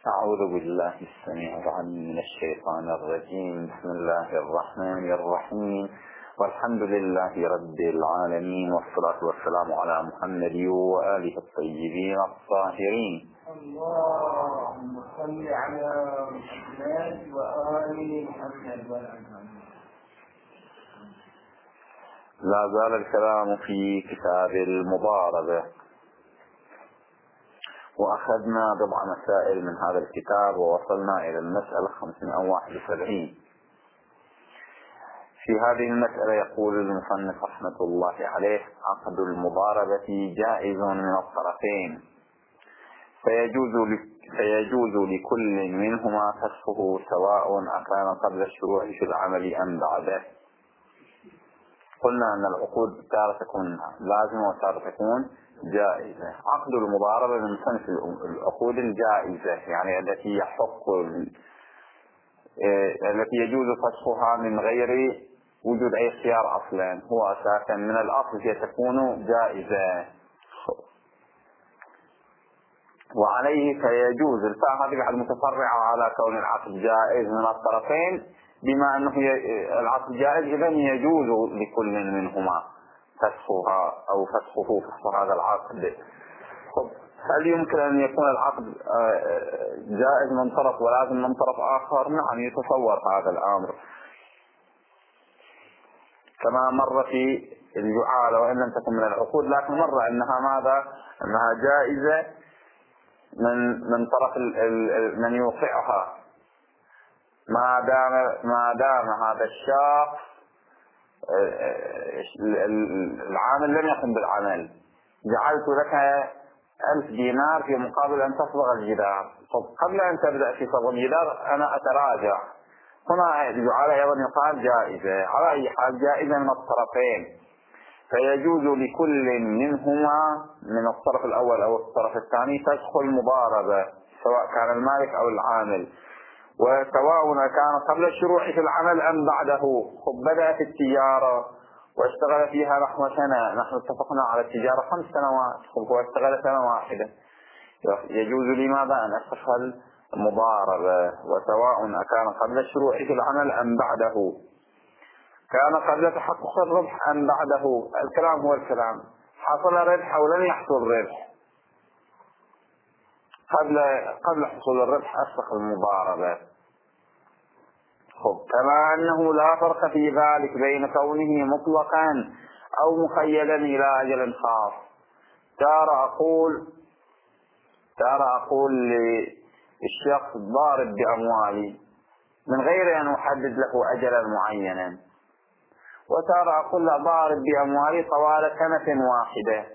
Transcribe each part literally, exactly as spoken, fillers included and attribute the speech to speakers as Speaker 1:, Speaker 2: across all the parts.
Speaker 1: أعوذ بالله السميع العليم من الشيطان الرجيم. بسم الله الرحمن الرحيم، والحمد لله رب العالمين، والصلاة والسلام على محمد وآله الطيبين الطاهرين.
Speaker 2: اللهم صل على محمد وآل محمد والأنعام.
Speaker 1: لا زال الكلام في كتاب المضاربة، وأخذنا بضع مسائل من هذا الكتاب ووصلنا إلى المسألة خمسمائة وواحد وسبعين. في هذه المسألة يقول المصنف رحمة الله عليه: عقد المضاربة جائز من الطرفين، فيجوز فيجوز لكل منهما فسخه سواء أكان قبل الشروع في العمل أم بعده. قلنا أن العقود تارة تكون لازمة وتارة تكون جائزة. عقد المضاربة من صنف العقود الجائزة، يعني التي يحق التي يجوز فسخها من غير وجود أي خيار أصلا، هو أساسا من الأصل هي تكون جائزة، وعليه فيجوز. الفاء هذه بعد متفرعة على كون العقد جائز من الطرفين، بما أنه العقد جائز إذن يجوز لكل منهما فسخها أو فسخه فسخ هذا العقد. هل يمكن أن يكون العقد جائز من طرف ولازم من طرف آخر؟ نعم، يتصور هذا الأمر، كما مر في الجعالة وإن لم تكن من العقود، لكن مر أنها ماذا؟ أنها جائزة من من طرف من يوقعها، ما دام ما دام هذا الشخص العامل لم يقم بالعمل. جعلت لك ألف دينار في مقابل أن تصبغ الجدار. طب قبل أن تبدأ في صبغ الجدار أنا أتراجع. هنا الجعالة أيضا يقال جائزة، على أي حال جائزة من الطرفين، فيجوز لكل منهما من الطرف الأول أو الطرف الثاني فسخ المضاربة، سواء كان المالك أو العامل، وسواء كان قبل الشروع في العمل أم بعده. خب بدأت التجارة واشتغل فيها نحو سنة، نحن اتفقنا على التجارة خمس سنوات، خب هو اشتغل سنة واحدة، يجوز لماذا أن أفسخ المضاربة، وسواء كان قبل الشروع في العمل أم بعده، كان قبل تحقق الربح أم بعده. الكلام هو الكلام، حصل ربح أو لم يحصل ربح، قبل قبل حصول الربح أفسخ المضاربة. خب كما أنه لا فرق في ذلك بين كونه مطلقا أو مقيدا إلى أجل خاص. ترى أقول ترى أقول للشخص ضارب بأموالي من غير أن أحدد له أجلا معينا، وترى أقول له ضارب بأموالي طوال سنة واحدة،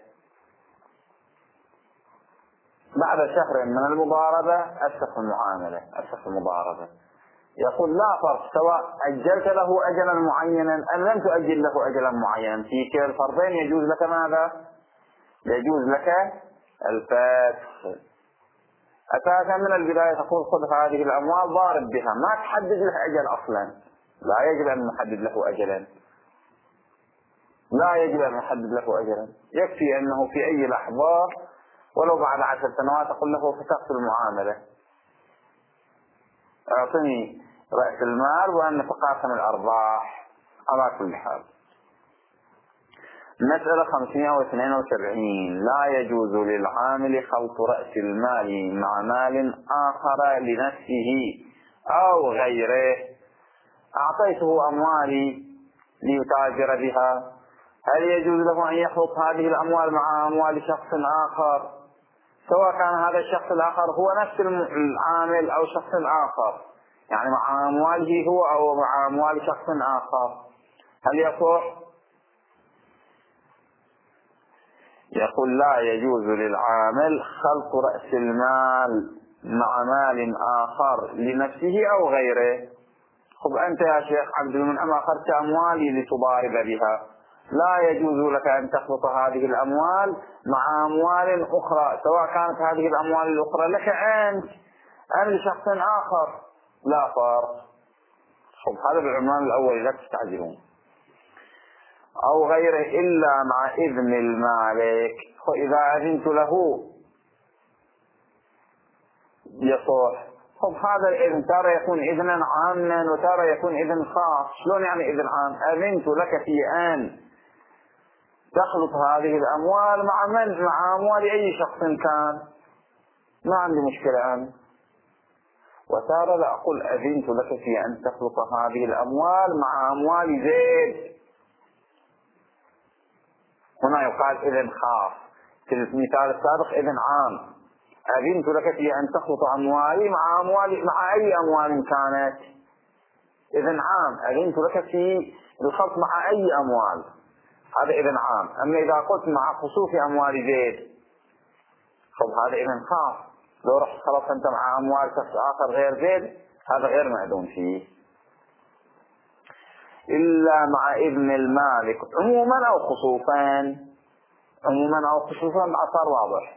Speaker 1: بعد شهر من المضاربة أفسخ المعاملة أفسخ المضاربة. يقول لا فرق، سواء أجلت له أجلا معينا أم لم تؤجل له أجلا معينا، في كلا الفرضين يجوز لك ماذا؟ يجوز لك الفسخ. أساسا من البداية تقول خذ هذه الأموال ضارب بها، ما تحدد له أجل أصلا، لا يجب أن نحدد له أجلا، لا يجب أن نحدد له أجلا، يكفي أنه في أي لحظة ولو بعد عشر سنوات أقول له فسخت المعاملة، أعطني رأس المال وأن نتقاسم الأرباح. على كل حال، مسألة خمسمائة واثنين وسبعين: لا يجوز للعامل خلط رأس المال مع مال آخر لنفسه أو غيره. أعطيته أموالي ليتاجر بها، هل يجوز له أن يخلط هذه الأموال مع أموال شخص آخر، سواء كان هذا الشخص الآخر هو نفس العامل أو شخص آخر، يعني مع أمواله هو أو مع أموال شخص آخر؟ هل يصح؟ يقول لا يجوز للعامل خلط رأس المال مع مال آخر لنفسه أو غيره. خب أنت يا شيخ عبد المنعم أخذت أموالي لتضارب بها، لا يجوز لك أن تخلط هذه الأموال مع أموال أخرى، سواء كانت هذه الأموال الأخرى لك أنت أم لشخص آخر، لا فرق. خب هذا بالعنوان الأول، لا تستعجلون. أو غيره إلا مع إذن المالك، وإذا أذنت له يصح. طب هذا الإذن ترى يكون إذنا عاما وترى يكون إذن خاص. شلون يعني إذن عام؟ أذنت لك في أن تخلط هذه الأموال مع من؟ مع أموال أي شخص كان، ما عندي مشكلة أنا. وترى لا أقول أذنت لك في أن تخلط هذه الأموال مع أموال زيد. هنا يقال إذن خاص. في المثال السابق إذن عام. أذنت لك في أن تخلط أموالي مع أموال مع أي أموال كانت. إذن عام. أذنت لك في الخلط مع أي أموال، هذا إذن عام. أما إذا قلت مع خصوص أموال زيد، طب هذا إذن خاص. لو رحت خلطت أنت مع أموال شخص آخر غير زيد، هذا غير مأذون فيه. إلا مع إذن المالك عموما أو خصوصا. عموما أو خصوصا صار واضح.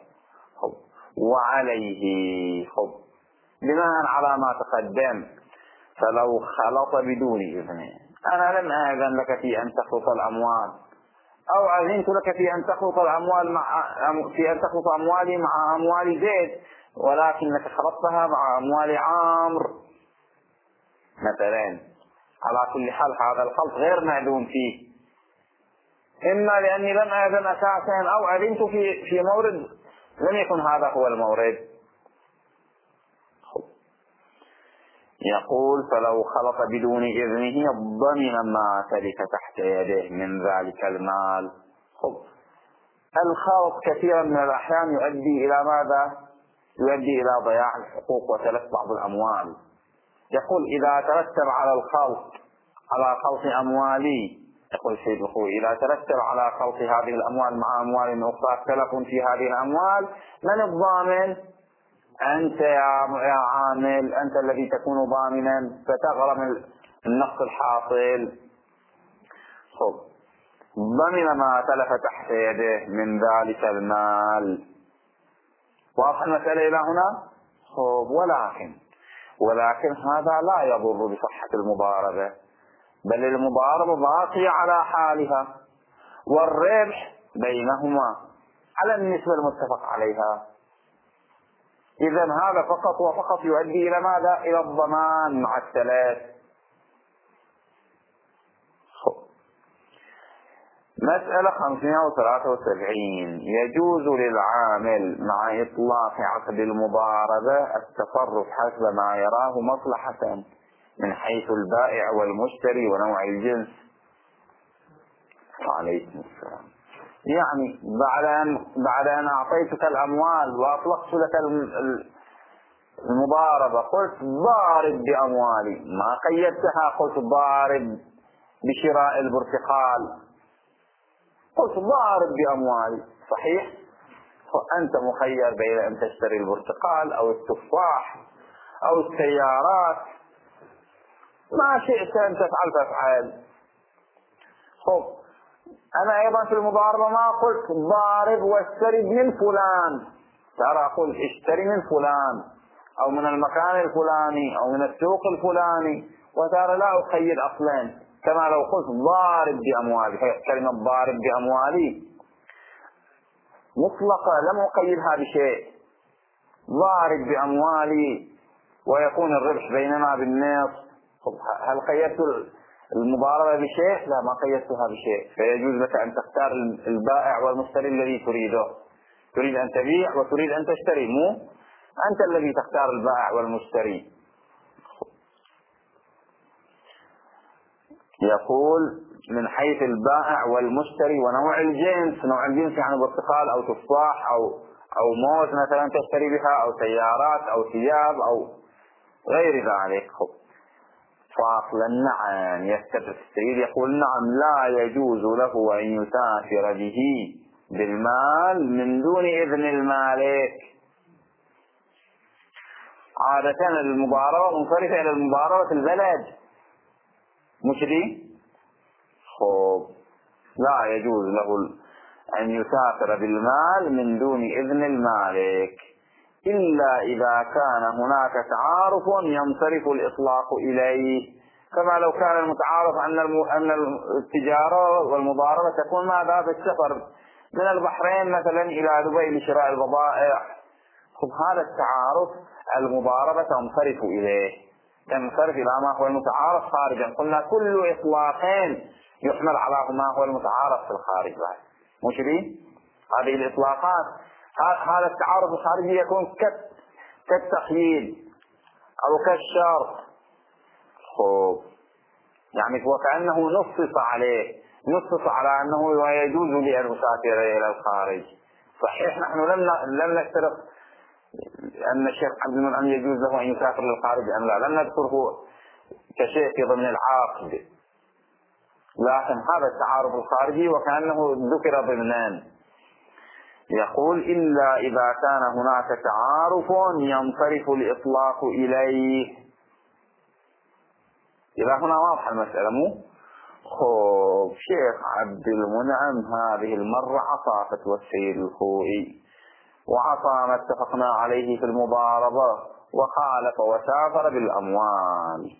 Speaker 1: وعليه خب بناء على ما تقدم، فلو خلط بدون إذنه، أنا لم أذن لك في أن تخلط الأموال، أو أذنت لك في أن تخلط الأموال مع في أن تخلط أموالي مع أموال زيد، ولكنك خلطتها مع أموال عمرو مثلا. على كل حال هذا الخلط غير مأذون فيه، إما لأني لم أذن أساسا، أو أذنت في في مورد لم يكن هذا هو المورد. يقول فلو خلط بدون إذنه ضمن ما تلك تحت يده من ذلك المال. خب الخلط كثيرا من الأحيان يؤدي إلى ماذا؟ يؤدي إلى ضياع الحقوق وتلف بعض الأموال. يقول إذا ترتب على الخلط على خلط أموالي، يقول السيد الخوي إذا ترتب على خلط هذه الأموال مع أموال أخرى تلف في هذه الأموال، من الضامن؟ أنت يا عامل، أنت الذي تكون ضامنا فتغرم النقص الحاصل. خب ضمن ما تلف تحت يده من ذلك المال. واضح المسألة إلى هنا؟ خب ولكن ولكن هذا لا يضر بصحة المضاربة، بل المضاربة باقية على حالها، والربح بينهما على النسبة المتفق عليها. إذن هذا فقط وفقط يؤدي إلى ماذا؟ إلى الضمان مع الثلاث. مسألة خمسمائة وثلاثة وسبعين. يجوز للعامل مع إطلاق عقد المضاربة التصرف حسب ما يراه مصلحة من حيث البائع والمشتري ونوع الجنس. وعليكم السلام. يعني بعد أن بعد أن أعطيتك الأموال وأطلقت لك المضاربة، قلت ضارب بأموالي، ما قيدتها قلت ضارب بشراء البرتقال، قلت ضارب بأموالي، صحيح؟ فأنت مخير بين أن تشتري البرتقال أو التفاح أو السيارات، ما شئت أن تفعل تفعل. خب أنا أيضا في المضاربة ما قلت ضارب واشتري من فلان، ترى أقول اشتري من فلان أو من المكان الفلاني أو من السوق الفلاني، وترى لا أقيد أصلا، كما لو قلت ضارب بأموالي. كلمة ضارب بأموالي مطلقة لم أقيدها بشيء، ضارب بأموالي ويكون الربح بيننا بالنصف. هل قيدت المضاربة بشيء؟ لا، ما قيدتها بشيء. فيجوز لك أن تختار البائع والمشتري الذي تريده. تريد أن تبيع وتريد أن تشتري، مو أنت الذي تختار البائع والمشتري. يقول من حيث البائع والمشتري ونوع الجنس. نوع الجنس يعني برتقال أو تفاح أو أو موز مثلا تشتري بها، أو سيارات أو ثياب أو غير ذلك. فاصلا نعم يستدرك السيد، يقول نعم لا يجوز له أن يسافر به بالمال من دون إذن المالك. عادة المضاربة منصرفة إلى المضاربة في البلد، مش دي؟ خب لا يجوز له أن يسافر بالمال من دون إذن المالك، إلا إذا كان هناك تعارف ينصرف الإطلاق إليه، كما لو كان المتعارف أن التجارة والمضاربة تكون ماذا؟ بالسفر من البحرين مثلا إلى دبي لشراء البضائع. خب هذا التعارف المضاربة تنصرف إليه، تنصرف إلى ما هو المتعارف خارجا. قلنا كل إطلاقين يحمل على ما هو المتعارف في الخارج بعد، مش بيه؟ هذه الإطلاقات، هذا التعارف الخارجي يكون كالتقييد أو كالشرط. خوب، يعني وكأنه نصص عليه، نصص على أنه يجوز لي أن أسافر إلى الخارج. صحيح نحن لم لم نشترط أن الشيخ عبد المنعم يجوز له أن يسافر للخارج أم لا، لم نذكره كشيء في ضمن العقد، لكن هذا التعارف الخارجي وكأنه ذكر ضمنان. يقول إلا إذا كان هناك تعارف ينصرف الإطلاق إليه. إذا هنا واضح المسألة مو؟ خوف شيخ عبد المنعم هذه المرة عصى فتوى السيد الخوئي وعصى ما اتفقنا عليه في المضاربة وخالف وسافر بالأموال.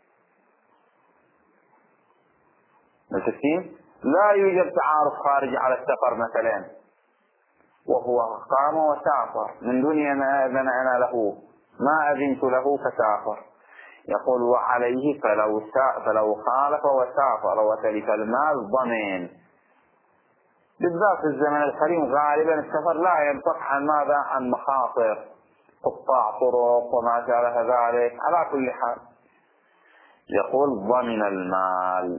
Speaker 1: متفقين؟ لا يوجد تعارف خارجي على السفر مثلا، وهو قام وسافر من دون ما أذن أنا له، ما أذنت له فسافر. يقول وعليه فلو فلو خالف وسافر وتلف المال ضمن. بالذات في الزمن الكريم غالبا السفر لا ينطق عن ماذا؟ عن مخاطر، قطاع طرق وما شابه ذلك. على كل حال يقول ضمن المال،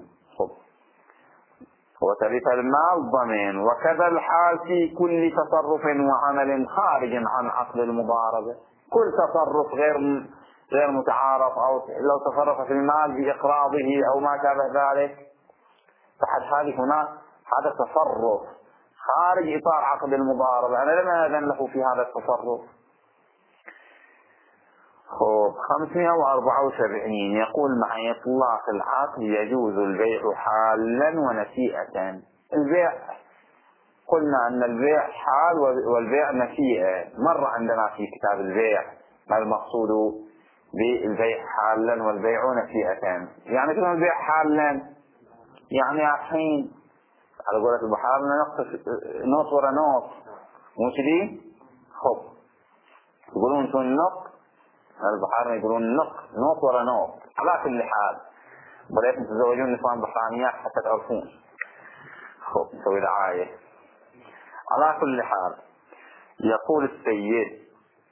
Speaker 1: وتلف المال ضمن. وكذا الحال في كل تصرف وعمل خارج عن عقد المضاربة. كل تصرف غير غير متعارف، أو لو تصرف في المال بإقراضه أو ما شابه ذلك، فحد هذه هنا هذا تصرف خارج إطار عقد المضاربة، أنا لم أذن له في هذا التصرف. خوب خمسمائة وأربعة وسبعين يقول مع إطلاق العقد يجوز البيع حالا ونسيئة. البيع قلنا أن البيع حال والبيع نسيئة، مر عندنا في كتاب البيع ما المقصود بالبيع حالا والبيع نسيئة. يعني كلمة البيع حالا يعني الحين على قولة البحار نوط ورا نوط، مش دي؟ خب يقولون شو النق، البحار يقولون نق، نوط ورا نوط. على كل حال بدأتم تتزوجون نسوان بحرانيات حتى تعرفون. خب نسوي دعاية. على كل حال يقول السيد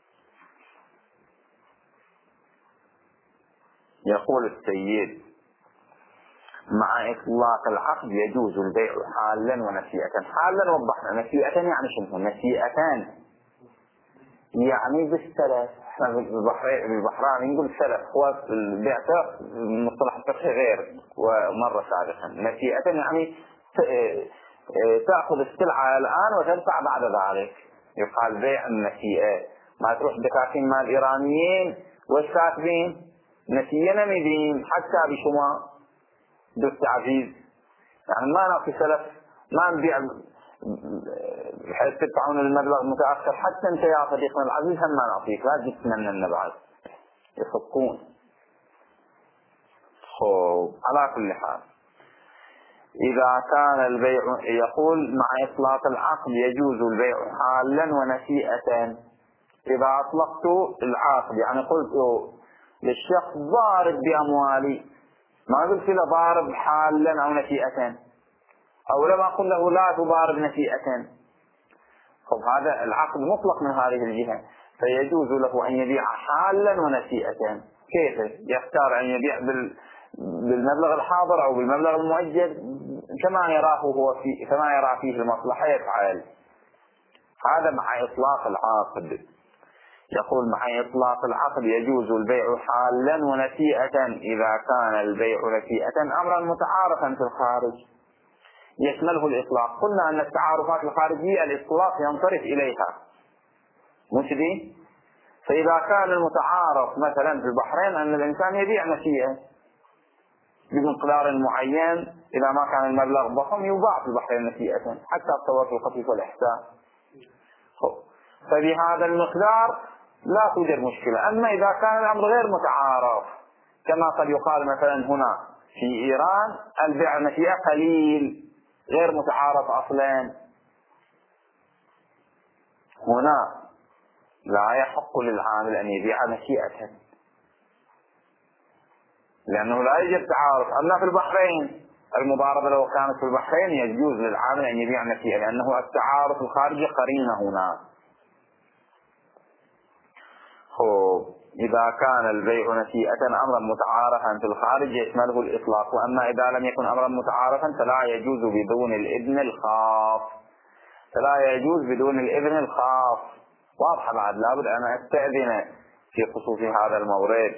Speaker 1: يقول السيد مع إطلاق العقد يجوز البيع حالا ونسيئة. حالا وضحنا، نسيئة يعني شنو؟ نسيئتان يعني بالسلف. احنا بالبحرين نقول سلف، هو البيع المصطلح الفقهي غير ومرة سابقا. نسيئة يعني تأخذ السلعة الآن وتدفع بعد ذلك، يقال بيع النسيئة. ما تروح دكاكين مال إيرانيين والساكبين نسيئة نميدين حتى بشما دفت عزيز، يعني ما نعطي سلف، ما نبيع بحيث تدفعون المبلغ متأخر. حتى انت يا صديقنا العزيز هم ما نعطيك، لا تجي تتمنى بعد يصدقون. خوب على كل حال إذا كان البيع يقول مع إطلاق العقد يجوز البيع حالا ونسيئة. إذا أطلقت العقد يعني قلت للشخص ضارب بأموالي، ما قلت له ضارب حالا أو نسيئة، أو لما أقول له لا تضارب نسيئة. طب هذا العقد مطلق من هذه الجهة، فيجوز له أن يبيع حالا ونسيئة. كيف يختار أن يبيع بالمبلغ الحاضر أو بالمبلغ المؤجل كما يراه هو في كما يرى فيه المصلحة يفعل. هذا مع إطلاق العقد. يقول مع إطلاق العقد يجوز البيع حالا ونسيئة إذا كان البيع نسيئة أمرا متعارفا في الخارج يشمله الإطلاق. قلنا أن التعارفات الخارجية الإطلاق ينصرف إليها، مش دي؟ فإذا كان المتعارف مثلا في البحرين أن الإنسان يبيع نسيئة بمقدار معين، إذا ما كان المبلغ ضخم يباع في البحرين نسيئة حتى التوافق الخفيف والإحسان، فبهذا المقدار لا توجد مشكلة. أما إذا كان الأمر غير متعارف كما قد يقال مثلا هنا في إيران البيع نسيئة قليل غير متعارف أصلا، هنا لا يحق للعامل أن يبيع نسيئة، لأنه لا يوجد تعارف. أما في البحرين المضاربة لو كانت في البحرين يجوز للعامل أن يبيع نسيئة، لأنه التعارف الخارجي قرينة هنا. خب إذا كان البيع نسيئة أمرا متعارفا في الخارج يشمله الإطلاق، وأما إذا لم يكن أمرا متعارفا فلا يجوز بدون الإذن الخاص، فلا يجوز بدون الإذن الخاص. واضح بعد؟ لابد أن أستأذن في خصوص هذا المورد.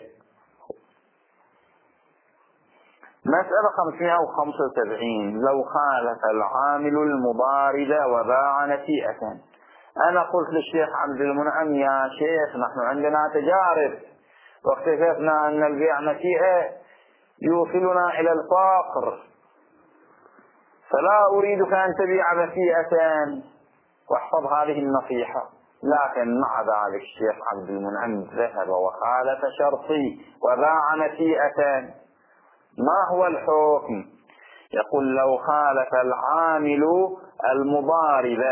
Speaker 1: مسألة خمسمائة وخمسة وسبعين. لو خالف العامل المضارب وباع نسيئة. أنا قلت للشيخ عبد المنعم يا شيخ نحن عندنا تجارب واكتشفنا أن البيع نسيئة يوصلنا إلى الفقر، فلا أريدك أن تبيع نسيئة، واحفظ هذه النصيحة. لكن مع ذلك الشيخ عبد المنعم ذهب وخالف شرطي وباع نسيئة. ما هو الحكم؟ يقول لو خالف العامل المضارب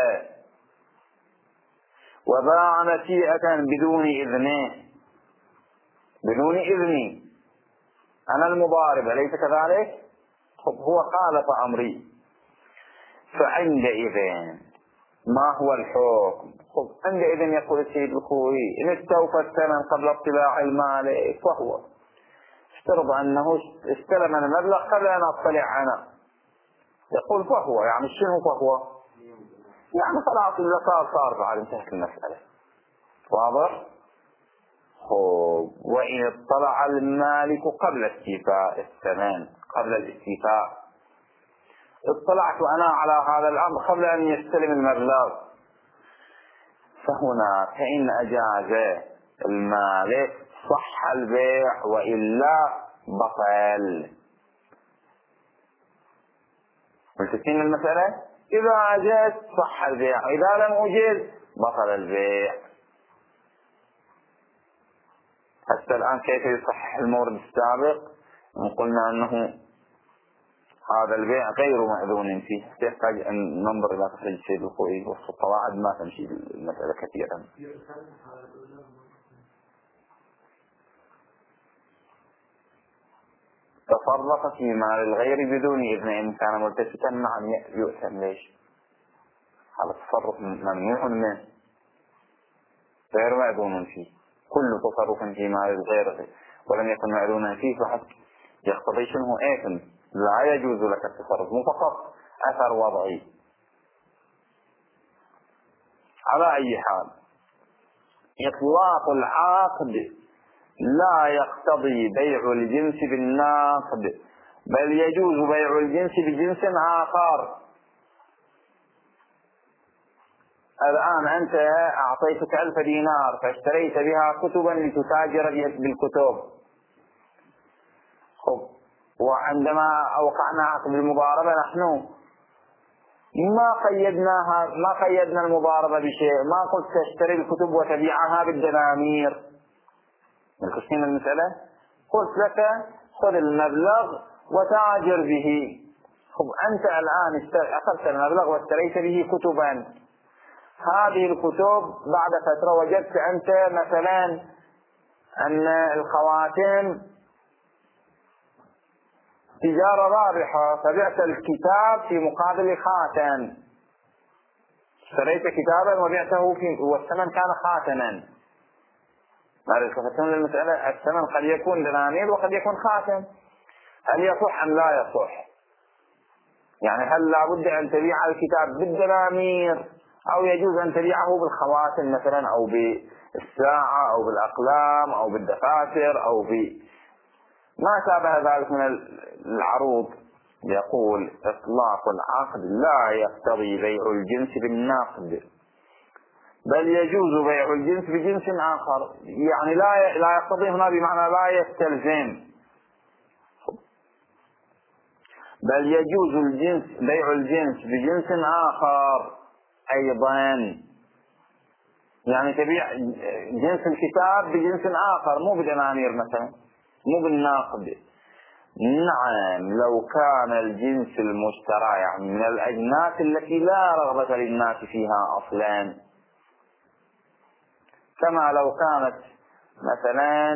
Speaker 1: وباع نسيئة بدون إذنه، بدون إذني، أنا المضارب أليس كذلك؟ خب هو خالف أمري، فعندئذ ما هو الحكم؟ خب عندئذ يقول السيد الخوي إن استوفى الثمن قبل اطلاع المال فهو، افترض أنه استلم المبلغ قبل أن أطلع أنا، يقول فهو، يعني شنو فهو؟ يعني خلاص إذا صار صار بعد انتهت المسألة. واضح؟ خب وإن اطلع المالك قبل استيفاء الثمن، قبل الاستيفاء، اطلعت أنا على هذا الأمر قبل أن يستلم المبلغ، فهنا فإن أجاز المالك صح البيع وإلا بطل. ملتزمين المسألة؟ إذا أجاز صح البيع، إذا لم أجاز بطل البيع. حتى الآن كيف يصحح المورد السابق؟ قلنا أنه هذا البيع غير مأذون فيه، يحتاج أن ننظر إلى تخريج السيد الخوئي، وفق القواعد ما تمشي المسألة كثيرا. تصرف في مال الغير بدون إذن إن كان ملتفتا نعم يؤثم. ليش؟ هذا التصرف ممنوع منه، غير مأذون فيه. كل تصرف في مال الغير ولم يكن مأذونا فيه فحد يقتضي شنه إثم، لا يجوز لك التصرف، مو فقط أثر وضعي. على أي حال إطلاق العقد لا يقتضي بيع الجنس بالنقد، بل يجوز بيع الجنس بجنس آخر. الآن أنت أعطيتك ألف دينار فاشتريت بها كتبا لتتاجر بالكتب، خب وعندما أوقعنا عقد المضاربة نحن ما قيدناها، ما قيدنا المضاربة بشيء، ما قلت تشتري الكتب وتبيعها بالدنانير. ملكشين المسألة؟ قلت لك خذ المبلغ وتاجر به. خب أنت الآن أخذت المبلغ واشتريت به كتبا، هذه الكتب بعد فترة وجدت أنت مثلا أن الخواتم تجارة رابحة، فبعت الكتاب في مقابل خاتم، اشتريت كتابا وبعته في والثمن كان خاتما. هذا التفتون للمسألة، الثمن قد يكون دنانير وقد يكون خاتم، هل يصح أم لا يصح؟ يعني هل لابد أن تبيع الكتاب بالدنانير أو يجوز أن تبيعه بالخواتم مثلا أو بالساعة أو بالأقلام أو بالدفاتر أو ب ما شابه ذلك من العروض؟ يقول إطلاق العقد لا يقتضي بيع الجنس بالنقد، بل يجوز بيع الجنس بجنس آخر. يعني لا لا يقتضي هنا بمعنى لا يستلزم، بل يجوز الجنس بيع الجنس بجنس آخر أيضا. يعني تبيع جنس الكتاب بجنس آخر، مو بدنانير مثلا، مو بالناقد. نعم لو كان الجنس المشترى يعني من الأجناس التي لا رغبة للناس فيها أصلا، كما لو كانت مثلا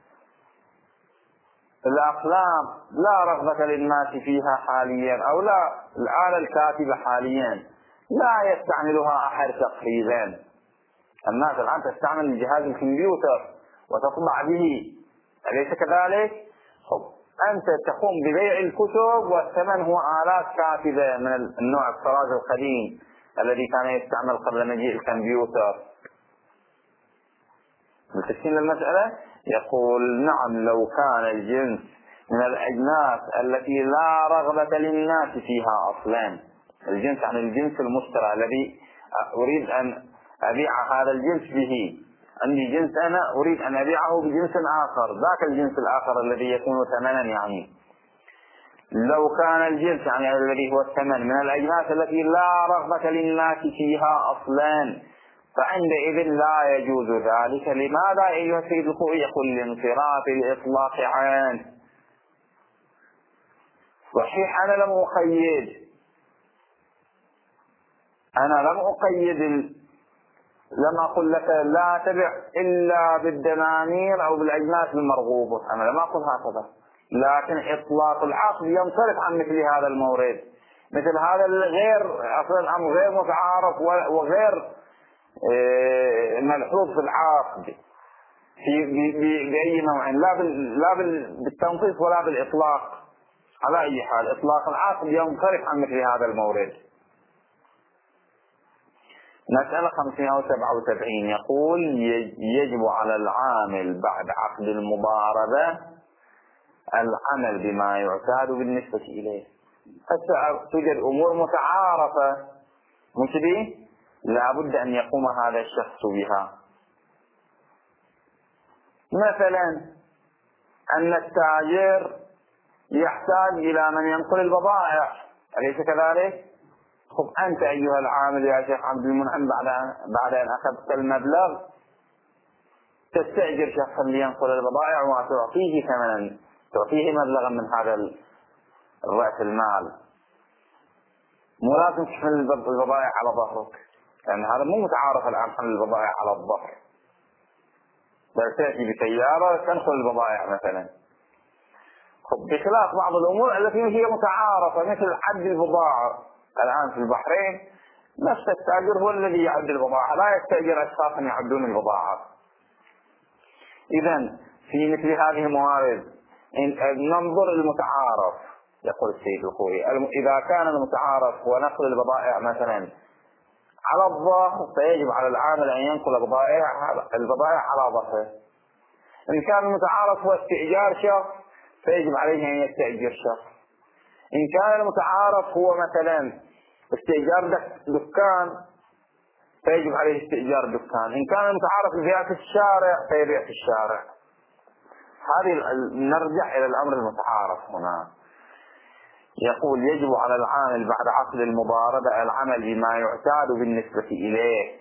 Speaker 1: الأقلام لا رغبة للناس فيها حاليا، أو لا الآلة الكاتبة حاليا لا يستعملها أحد تقريبا. الناس الآن تستعمل جهاز الكمبيوتر وتطبع به، أليس كذلك؟ أنت تقوم ببيع الكتب والثمن هو آلات كاتبة من النوع الطراز القديم الذي كان يستعمل قبل مجيء الكمبيوتر. متفقين للمسألة؟ يقول نعم، لو كان الجنس من الأجناس التي لا رغبة للناس فيها أصلا، الجنس عن الجنس المشترى الذي أريد أن أبيع هذا الجنس به، عندي جنس أنا أريد أن أبيعه بجنس آخر، ذاك الجنس الآخر الذي يكون ثمنا، يعني لو كان الجنس يعني الذي هو الثمن من الأجناس التي لا رغبة للناس فيها أصلا، فعندئذ لا يجوز ذلك. لماذا أيها السيد الخوئي؟ يقول لانصراف الإطلاق عنه. صحيح أنا لم أقيد أنا لم أقيد لم أقل لك لا تبع إلا بالدنانير أو بالأجناس المرغوبة، أنا لم أقل هكذا، لكن إطلاق العقد ينصرف عن مثل هذا المورد، مثل هذا الغير أصلا الأمر غير متعارف وغير ملحوظ في العقد في بأي نوع، لا لا بالتنصيص ولا بالإطلاق. على أي حال إطلاق العقد ينصرف عن مثل هذا المورد. مسألة خمسمائة وسبعة وسبعين يقول يجب على العامل بعد عقد المضاربة العمل بما يعتاد بالنسبة إليه. هسه توجد أمور متعارفة مش دي؟ لابد أن يقوم هذا الشخص بها. مثلا أن التاجر يحتاج إلى من ينقل البضائع، أليس كذلك؟ خب أنت أيها العامل يا شيخ عبد المنعم بعد بعد أن أخذت المبلغ تستأجر شخصا لينقل البضائع وتعطيه ثمنا، تعطيه مبلغا من هذا الرأس المال، مو لازم تحمل البضائع على ظهرك، لأن يعني هذا مو متعارف الآن حمل البضائع على الظهر، بل تأتي بسيارة تنقل البضائع مثلا. خب بخلاف بعض الأمور التي هي متعارفة مثل عد البضاعة، الآن في البحرين نفس التاجر هو الذي يعد البضاعة، لا يستأجر أشخاصا يعدون البضاعة. إذن في مثل هذه الموارد ننظر المتعارف. يقول السيد الخوئي إذا كان المتعارف هو نقل البضائع مثلا على الظهر فيجب على العامل أن ينقل البضائع البضائع على ظهره. إن كان المتعارف هو استئجار شخص فيجب عليه أن يستأجر شخص. إن كان المتعارف هو مثلا استئجار دكان فيجب عليه استئجار دكان. إن كان المتعارف يبيع في الشارع فيبيع في الشارع. هذه نرجع إلى الأمر المتعارف هنا. يقول يجب على العامل بعد عقد المضاربة العمل بما يعتاد بالنسبة إليه،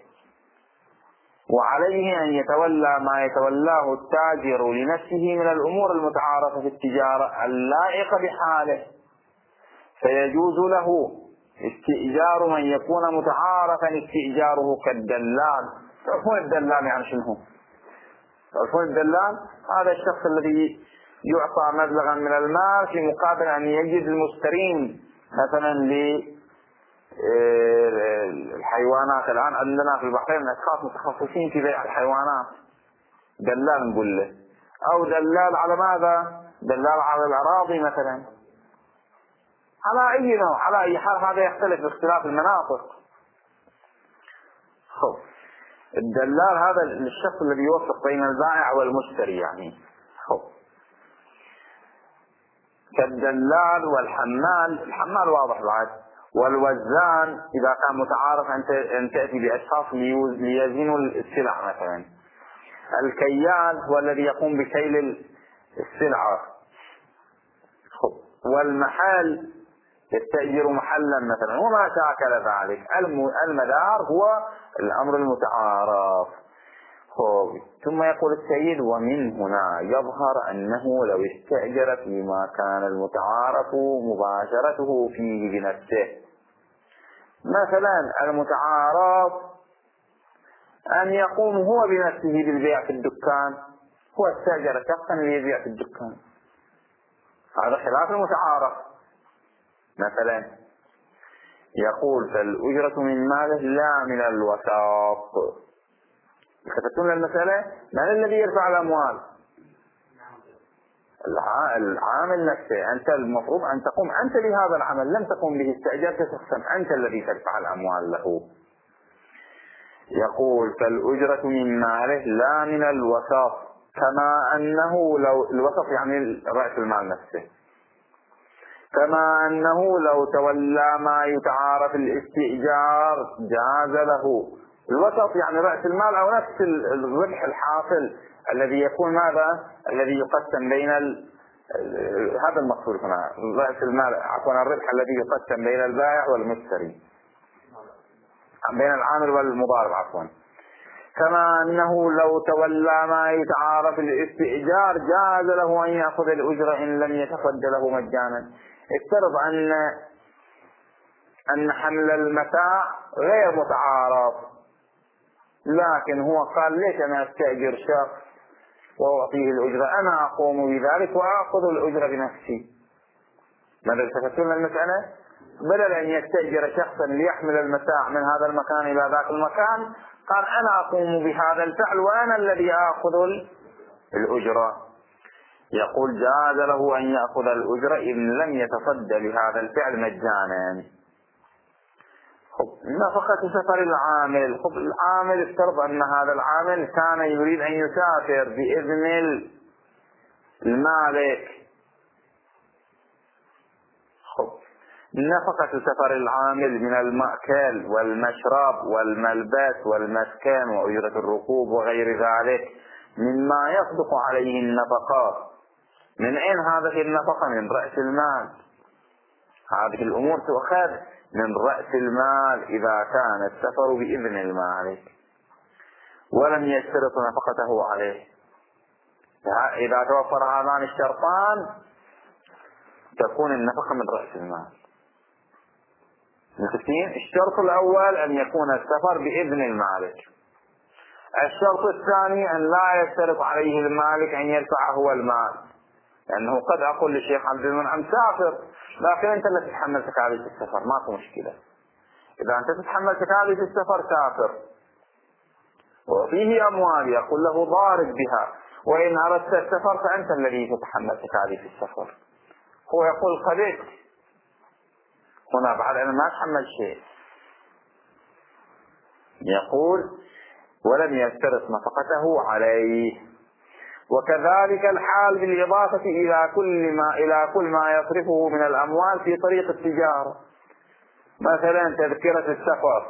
Speaker 1: وعليه أن يتولى ما يتولاه التاجر لنفسه من الأمور المتعارفة في التجارة اللائقة بحاله، فيجوز له استئجار من يكون متعارفا استئجاره كالدلال. تعرفون الدلال يعني شنو؟ تعرفون الدلال؟ هذا الشخص الذي يعطى مبلغا من المال في مقابل أن يجد المشترين مثلا للحيوانات. الآن عندنا في البحرين أشخاص متخصصين في بيع الحيوانات، دلال نقول له، أو دلال على ماذا؟ دلال على الأراضي مثلا، على أي نوع، على أي حال هذا يختلف باختلاف المناطق. خب الدلال هذا الشخص الذي يوفق بين البائع والمشتري يعني. خب كالدلال والحمال، الحمال واضح بعد، والوزان إذا كان متعارف أن تأتي بأشخاص ليزنوا السلع مثلا. الكيال هو الذي يقوم بكيل السلعة. خب والمحل يستأجر محلا مثلا وما شاكل ذلك. المدار هو الأمر المتعارف. ثم يقول السيد ومن هنا يظهر أنه لو استأجر فيما كان المتعارف مباشرته فيه بنفسه. مثلا المتعارف أن يقوم هو بنفسه بالبيع في الدكان، هو استأجر شخصا ليبيع في الدكان، هذا خلاف المتعارف. مثلا يقول فالأجرة من ماله لا من الوساط. التفتون للمسألة، من الذي يرفع الأموال؟ العامل نفسه. أنت المفروض أن تقوم أنت بهذا العمل، لم تقوم به، استأجرت شخصا، أنت الذي تدفع الأموال له. يقول فالأجرة من ماله لا من الوساط، كما أنه لو الوسط يعني رأس المال نفسه، كما أنه لو تولى ما يتعارف الاستئجار جاز له. الوسط يعني رأس المال أو نفس الربح الحاصل الذي يكون ماذا؟ الذي يقسم بين ال... هذا المقصود هنا، رأس المال عفوا الربح الذي يقسم بين البائع والمشتري، بين العامل والمضارب عفوا. كما أنه لو تولى ما يتعارف الاستئجار جاز له أن يأخذ الأجرة إن لم يتفد له مجانا. افترض أن أن حمل المتاع غير متعارف، لكن هو قال ليش أنا أستأجر شخص وأعطيه الأجرة، أنا أقوم بذلك وأأخذ الأجرة بنفسي. ماذا تفتون المسألة؟ بدل أن يستأجر شخصا ليحمل المتاع من هذا المكان إلى ذاك المكان، قال أنا أقوم بهذا الفعل وأنا الذي آخذ الأجرة. يقول جاز له أن يأخذ الأجرة إن لم يتصد لهذا الفعل مجانا. نفقة سفر العامل، العامل افترض أن هذا العامل كان يريد أن يسافر بإذن المالك. نفقة سفر العامل من المأكل والمشرب والملبس والمسكن وأجرة الركوب وغير ذلك مما يصدق عليه النفقات. من أين هذه النفقة؟ من رأس المال. هذه الأمور تؤخذ من رأس المال إذا كان السفر بإذن المالك ولم يشترط نفقته عليه. إذا توفر هذان الشرطان تكون النفقة من رأس المال. الشرط الأول أن يكون السفر بإذن المالك. الشرط الثاني أن لا يشترط عليه المالك أن يدفع هو المال، لأنه قد أقول للشيخ عبد المنعم سافر، لكن أنت اللي تتحمل تكاليف السفر، ماكو مشكلة. إذا أنت تتحمل تكاليف السفر سافر، وفيه أموال يقول له ضارب بها، وإن أردت السفر فأنت الذي تتحمل تكاليف السفر. هو يقول قبلت هنا بعد أنا ما أتحمل شيء. يقول ولم يشترط نفقته عليه. وكذلك الحال بالإضافة إلى كل ما إلى كل ما يصرفه من الأموال في طريق التجارة، مثلا تذكرة السفر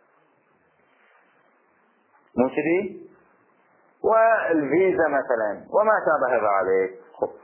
Speaker 1: مشري والفيزا مثلا وما شابه ذلك.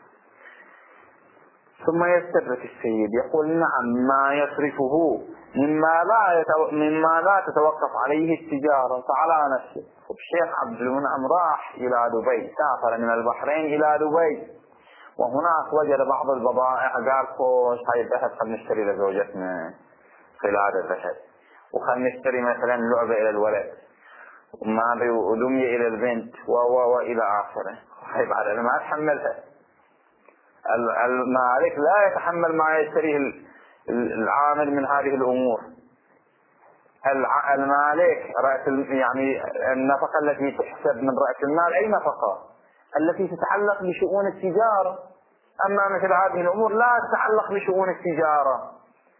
Speaker 1: ثم يستدرك السيد يقول نعم ما يصرفه مما لا يتو... مما لا تتوقف عليه التجارة فعلى نفسه. الشيخ عبد المنعم راح إلى دبي، سافر من البحرين إلى دبي، وهناك وجد بعض البضائع، قال خوش هاي الذهب خلنا نشتري لزوجتنا خلال الذهب، وخلنا نشتري مثلا لعبة إلى الولد وما بي ودمية إلى البنت و و وإلى آخره. هاي بعد أنا ما أتحملها. المالك لا يتحمل ما يشتريه العامل من هذه الأمور. المالك رأس يعني النفقة التي تحسب من رأس المال أي نفقة التي تتعلق بشؤون التجارة، أما مثل هذه الأمور لا تتعلق بشؤون التجارة.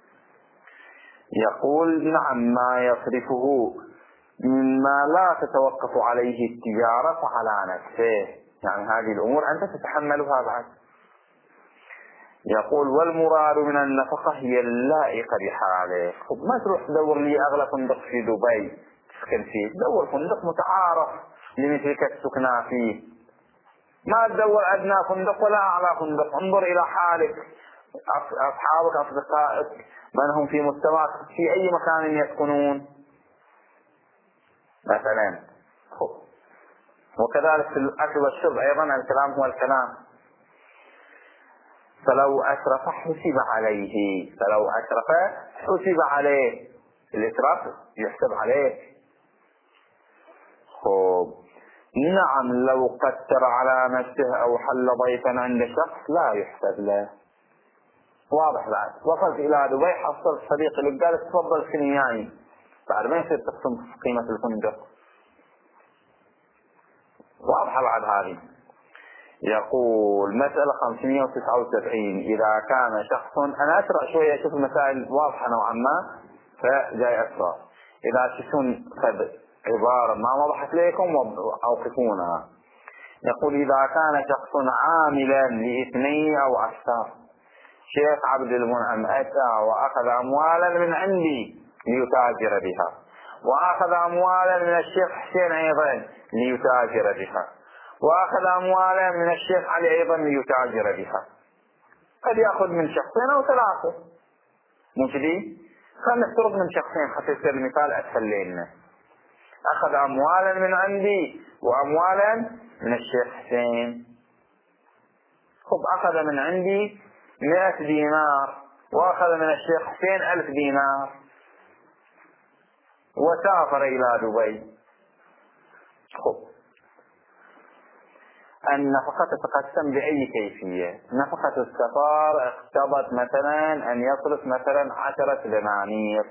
Speaker 1: يقول نعم ما يصرفه مما لا تتوقف عليه التجارة فعلى نفسه، يعني هذه الأمور أنت تتحملها بعد. يقول والمراد من النفقة هي اللائقة بحاله. ما تروح تدور لي أغلى فندق في دبي تسكن فيه، دور فندق متعارف لمثلك السكنى فيه، ما تدور أدنى فندق ولا أعلى فندق. انظر إلى حالك، أصحابك أصدقائك من هم في مستواك في أي مكان يسكنون مثلا. وكذلك في الأكل والشرب أيضا الكلام هو الكلام. فلو أسرف حسب عليه، فلو أسرف حسب عليه، الإسراف يحسب عليه. خوب نعم لو قتر على نفسه أو حل ضيفا عند شخص لا يحسب له. واضح بعد. وصلت إلى دبي حصلت صديق اللي قال تفضل سنياني، بعد ما يصير تقسم قيمة الفندق. واضحة بعد هذه. يقول مسألة خمسمائة وتسعة وسبعين إذا كان شخص، أنا أسرع شوية أشوف المسائل واضحة نوعا ما فجاي أسرع. إذا تشوفون عبارة ما وضحت لكم أوقفونها. يقول إذا كان شخص عاملا لاثنين أو أكثر. شيخ عبد المنعم أتى وأخذ أموالا من عندي ليتاجر بها، وأخذ أموالا من الشيخ حسين أيضا ليتاجر بها، وأخذ أموالا من الشيخ علي أيضا ليتاجر بها. قد يأخذ من شخصين أو ثلاثة، مو كذي؟ خلينا نفترض من شخصين حتى يصير المثال أسهل لنا. أخذ أموالا من عندي وأموالا من الشيخ حسين. خب أخذ من عندي مئة دينار وأخذ من الشيخ حسين ألف دينار وسافر إلى دبي. خب النفقة تتقسم بأي كيفية؟ نفقة السفر اقتضت مثلا أن يصرف مثلا عشرة دنانير.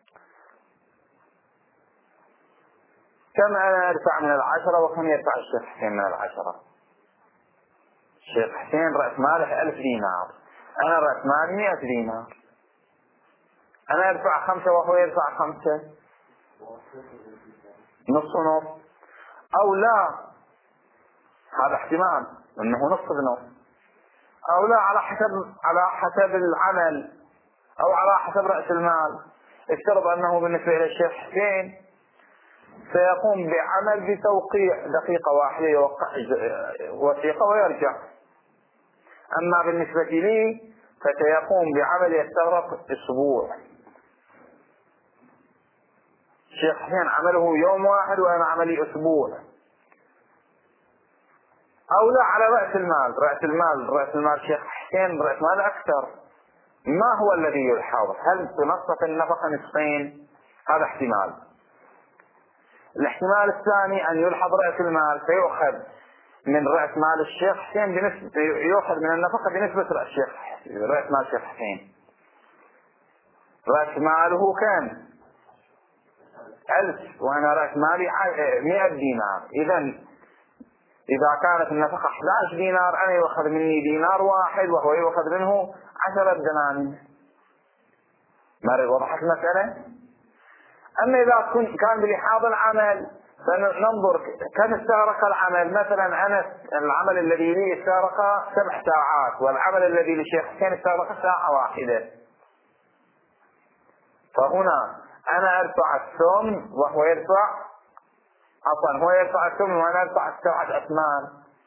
Speaker 1: كم أنا أدفع من العشرة وكم يدفع الشيخ حسين من العشرة؟ الشيخ حسين رأس ماله ألف دينار، أنا رأس مالي مئة دينار. أنا أدفع خمسة وهو يدفع خمسة، نص نص أو لا، هذا احتمال أنه نص بنص، أو لا على حسب على حسب العمل أو على حسب رأس المال. افترض أنه بالنسبة إلى الشيخ حسين سيقوم بعمل بتوقيع دقيقة واحدة، يوقع وثيقة ويرجع. أما بالنسبة لي فسيقوم بعمل يستغرق أسبوع. الشيخ حسين عمله يوم واحد وأنا عملي أسبوع. أو لا على رأس المال، رأس المال رأس المال شيخ حسين رأس مال أكثر. ما هو الذي يلحظ؟ هل تنصف النفقة نصفين؟ هذا احتمال. الاحتمال الثاني أن يلحظ رأس المال فيؤخذ من رأس مال الشيخ حسين بنسبة، يؤخذ من النفقة بنسبة رأس الشيخ رأس مال الشيخ حسين. رأس ماله كان ألف وأنا رأس مالي مئة دينار. إذا إذا كانت النفقة أحد عشر دينار أنا يؤخذ مني دينار واحد وهو يؤخذ منه عشرة دنانير. ما وضحت المسألة؟ أما إذا كان بلحاظ العمل فننظر كم استغرق العمل. مثلا أنا العمل الذي لي استغرق سبع ساعات والعمل الذي للشيخ حسين استغرق ساعة واحدة، فهنا أنا أدفع الثمن وهو يدفع عفوا هو يدفع الثمن وأنا أدفع السبعة أثمان.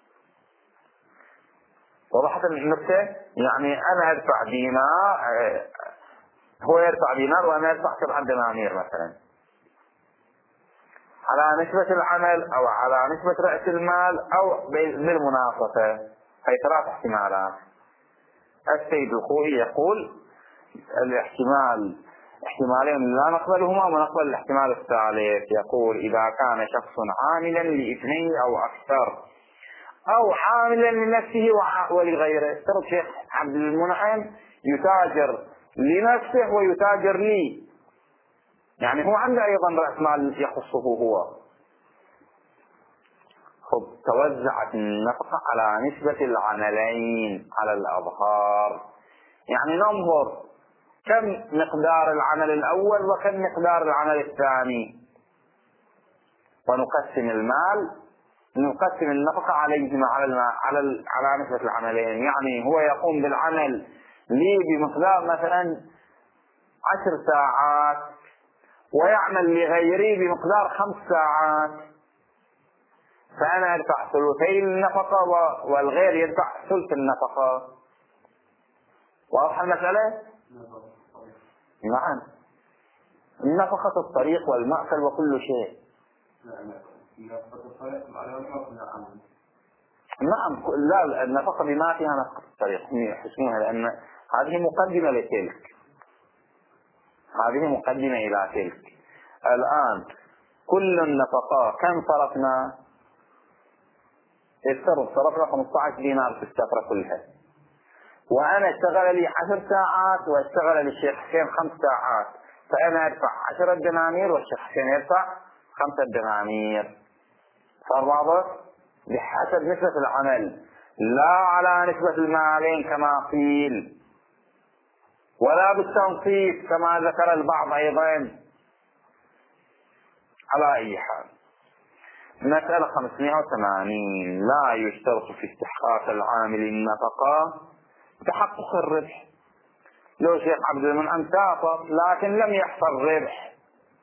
Speaker 1: وضحت النقطة؟ يعني أنا أدفع دينار، هو يدفع دينار وأنا أدفع سبعة دنانير مثلا، على نسبة العمل أو على نسبة رأس المال أو بالمناصفة. هي ثلاث احتمالات. السيد الخوئي يقول الاحتمال احتمالين لا نقبلهما ونقبل الاحتمال الثالث. يقول إذا كان شخص عاملا لاثنين أو أكثر أو عاملا لنفسه ولغيره. افترض شيخ عبد المنعم يتاجر لنفسه ويتاجر لي، يعني هو عنده أيضا رأس مال يخصه هو. خب توزعت النفقة على نسبة العملين على الأظهار، يعني ننظر كم مقدار العمل الأول وكم مقدار العمل الثاني ونقسم المال، نقسم النفقة عليهما على المال على على نسبة العملين. يعني هو يقوم بالعمل لي بمقدار مثلا عشر ساعات ويعمل لغيري بمقدار خمس ساعات، فأنا أدفع ثلثي النفقة والغير يدفع ثلث النفقة. واضح المسألة؟ نعم. النفقة الطريق والمأكل وكل شيء. نعم. لا النفقة بما فيها نفقة الطريق يحسنونها، لأن هذه مقدمة لتلك، هذه مقدمة إلى تلك. الآن كل النفقات كم صرفنا؟ الصرف صرفنا خمسة عشر دينار في السفرة كلها، وأنا اشتغل لي عشر ساعات واشتغل للشيخ حسين خمس ساعات، فأنا أدفع عشرة دنانير والشيخ حسين يدفع خمسة دنانير. صار واضح؟ بحسب نسبة العمل، لا على نسبة المالين كما قيل، ولا بالتنصيص كما ذكر البعض أيضا. على أي حال، مسألة خمسمائة وثمانين: لا يشترط في استحقاق العامل النفقة تحقق الربح. لو شيخ عبد المنعم سافر لكن لم يحصل ربح،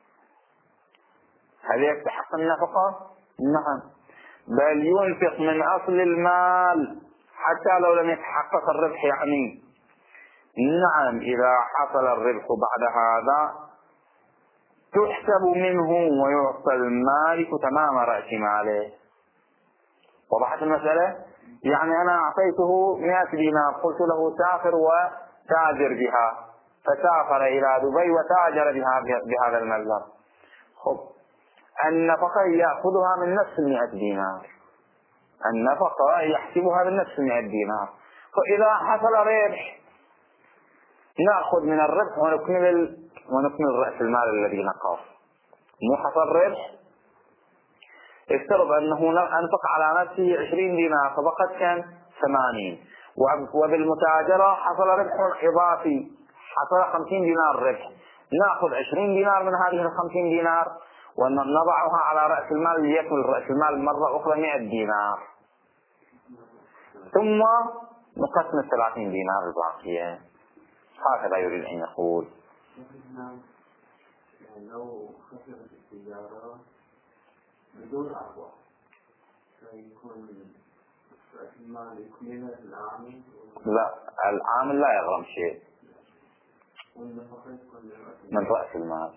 Speaker 1: هل يستحق النفقة؟ نعم، بل ينفق من أصل المال حتى لو لم يتحقق الربح. يعني نعم، إذا حصل الربح بعد هذا تحسب منه ويعطى المالك تمام رأس ماله. وضحت المسألة؟ يعني أنا أعطيته مئة دينار، قلت له سافر وتاجر بها، فسافر إلى دبي وتاجر بها بهذا المبلغ. خب، النفقة يأخذها من نفس المئة دينار، النفقة يحسبها من نفس المئة دينار. فإذا حصل ربح نأخذ من الربح ونكمل ونكمل رأس المال الذي نقص. مو حصل ربح، افترض أنه أنفق على نفسه عشرين دينار فبقت كم؟ ثمانين، وبالمتاجرة حصل ربح إضافي، حصل خمسين دينار ربح، نأخذ عشرين دينار من هذه الخمسين دينار ونضعها على رأس المال ليكمل رأس المال مرة أخرى مئة دينار، ثم نقسم الثلاثين دينار الباقية. هكذا يريد أن يقول.
Speaker 2: لو خسرت التجارة بدون أرباح فيكون رأس المال يكمل العامل؟
Speaker 1: لا، العامل لا يغرم شيء من رأس المال.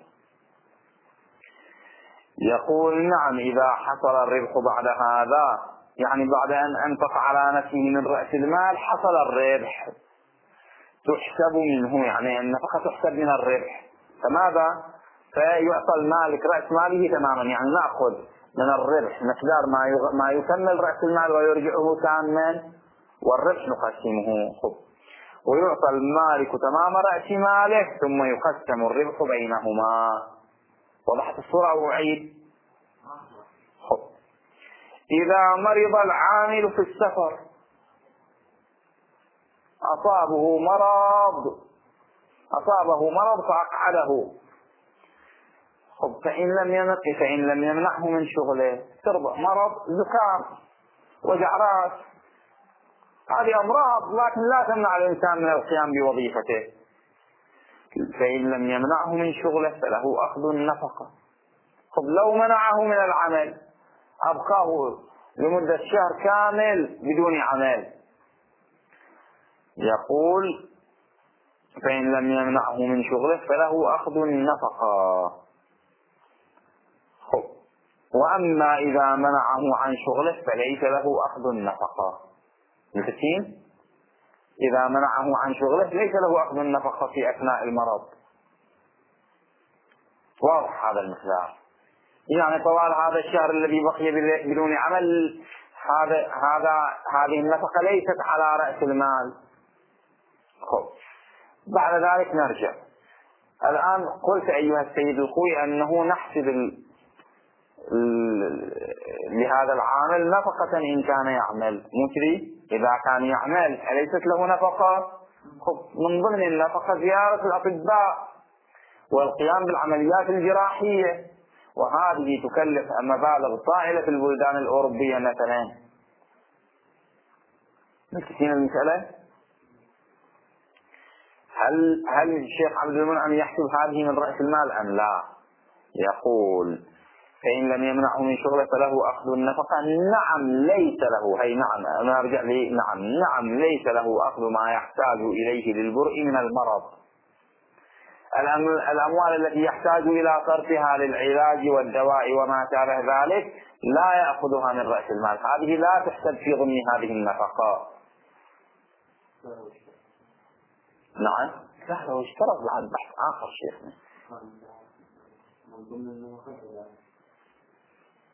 Speaker 1: يقول نعم، إذا حصل الربح بعد هذا، يعني بعد أن أنفق على نفسه من رأس المال حصل الربح، تحسب منه، يعني النفقة تحسب من الربح. فماذا؟ فيعطى المالك رأس ماله تماما، يعني نأخذ من الربح مقدار ما ما يكمل رأس المال ويرجعه تاما، والربح نقسمه. خب، ويعطى المالك تمام رأس ماله ثم يقسم الربح بينهما. وضحت الصورة أو أعيد؟ خب، إذا مرض العامل في السفر، أصابه مرض أصابه مرض فأقعده، خب، فإن لم يمنع فإن لم يمنعه من شغله، تربى مرض زكام وجع راس، هذه أمراض لكن لا تمنع الإنسان من القيام بوظيفته. فإن لم يمنعه من شغله فله أخذ النفقة. خب، لو منعه من العمل أبقاه لمدة شهر كامل بدون عمل، يقول فإن لم يمنعه من شغله فله أخذ النفقة. خب، وأما إذا منعه عن شغله فليس له أخذ النفقة. مفهوم؟ إذا منعه عن شغله ليس له أخذ النفقة في أثناء المرض. واضح هذا المقدار؟ يعني طوال هذا الشهر الذي بقي بدون عمل، هذا هذا هذه النفقة ليست على رأس المال. خب، بعد ذلك نرجع. الآن قلت أيها السيد الخوي أنه نحسب ال... ال... لهذا العامل نفقة إن كان يعمل، مو كذي؟ إذا كان يعمل أليست له نفقة؟ خب، من ضمن النفقة زيارة الأطباء والقيام بالعمليات الجراحية، وهذه تكلف مبالغ طائلة في البلدان الأوروبية مثلا. ممكن المسألة؟ هل هل الشيخ عبد المنعم يحسب هذه من رأس المال أم لا؟ يقول فإن لم يمنعه من شغله فله أخذ النفقة. نعم ليس له، هي نعم أنا أرجع لي نعم نعم ليس له أخذ ما يحتاج إليه للبرء من المرض. الأموال التي يحتاج إلى صرفها للعلاج والدواء وما شابه ذلك لا يأخذها من رأس المال، هذه لا تحسب في ضمن هذه النفقة. نعم، لا، لو اشترط بعد بحث آخر شيخنا.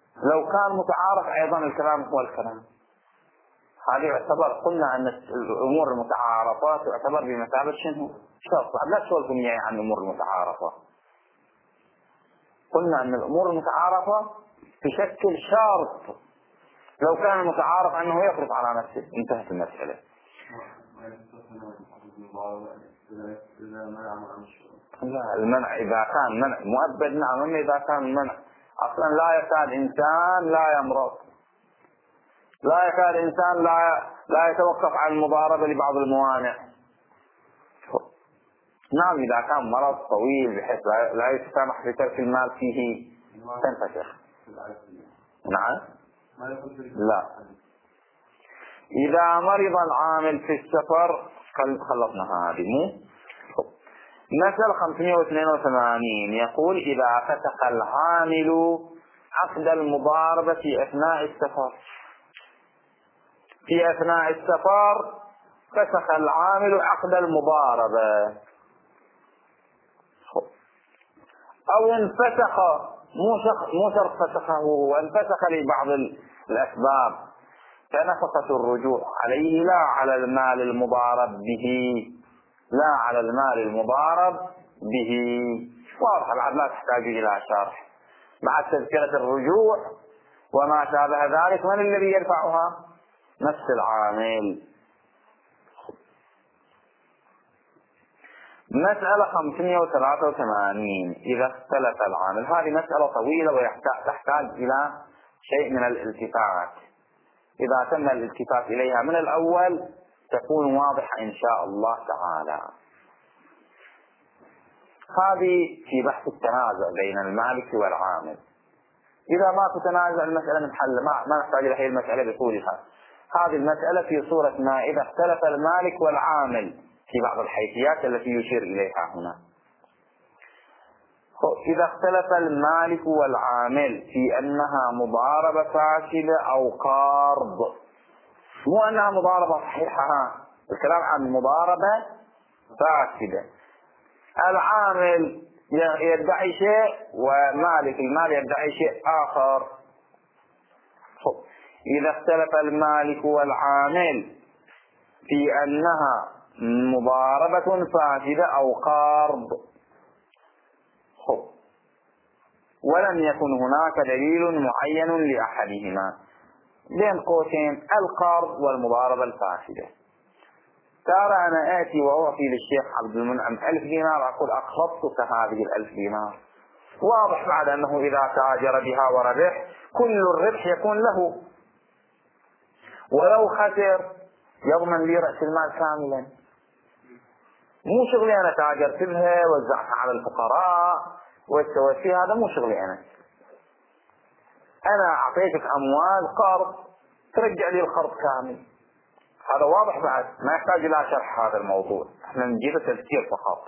Speaker 1: لو كان متعارف أيضا الكلام هو الكلام. هذه يعتبر، قلنا أن الأمور المتعارفة تعتبر بمثابة شنو؟ شرط. لا تسولفوا وياي عن الأمور المتعارفة. قلنا أن الأمور المتعارفة تشكل شرط. لو كان المتعارف أنه يفرض على نفسه انتهت المسألة. لا، المنع إذا كان منع مؤبد نعم، أما إذا كان المنع أصلا لا يكاد إنسان لا يمرض، لا يكاد إنسان لا لا يتوقف عن المضاربة لبعض الموانع. نعم، إذا كان مرض طويل بحيث لا يتسامح في ترك المال فيه تنفسخ. نعم، لا. إذا مرض العامل في السفر، خلصنا هذه مو مثل خمسمائة واثنين وثمانين يقول إذا فسخ العامل عقد المضاربة في أثناء السفر، في أثناء السفر فسخ العامل عقد المضاربة، أو انفسخ، مو شرط فسخه، وانفسخ لبعض الأسباب، فنفقة الرجوع عليه لا على المال المضارب به، لا على المال المضارب به. واضح بعد، لا تحتاج إلى شرح. مع تذكرة الرجوع وما شابه ذلك، من الذي يدفعها؟ نفس العامل. مسألة خمسمائة وثلاثة وثمانين إذا اختلف العامل. هذه مسألة طويلة وتحتاج إلى شيء من الالتفات. إذا تم الالتفات إليها من الأول تكون واضحة إن شاء الله تعالى. هذه في بحث التنازع بين المالك والعامل. إذا ما تتنازع المسألة من حل، ما, ما نحتاج إلى هذه المسألة بطولها. هذه المسألة في صورة ما إذا اختلف المالك والعامل في بعض الحيثيات التي يشير إليها هنا. إذا اختلف المالك والعامل في أنها مضاربة فاسدة أو قرض، مو أنها مضاربة صحيحة، الكلام عن مضاربة فاسدة. العامل يدعي شيء ومالك المال يدعي شيء آخر. إذا اختلف المالك والعامل في أنها مضاربة فاسدة أو قرض، ولم يكن هناك دليل معين لأحدهما، بين قوسين القرض والمضاربة الفاسدة، ترى أنا آتي وأعطي للشيخ عبد المنعم ألف دينار، أقول أقرضتك هذه الألف دينار. واضح بعد أنه إذا تاجر بها وربح كل الربح يكون له، ولو خسر يضمن لي رأس المال كاملا. مو شغلي أنا تاجرت بها وزعتها على الفقراء وسويت فيها، هذا مو شغلي أنا. أنا أعطيتك أموال قرض ترجع لي القرض كامل. هذا واضح بعد، ما يحتاج إلى شرح هذا الموضوع، احنا نجيب تذكير فقط.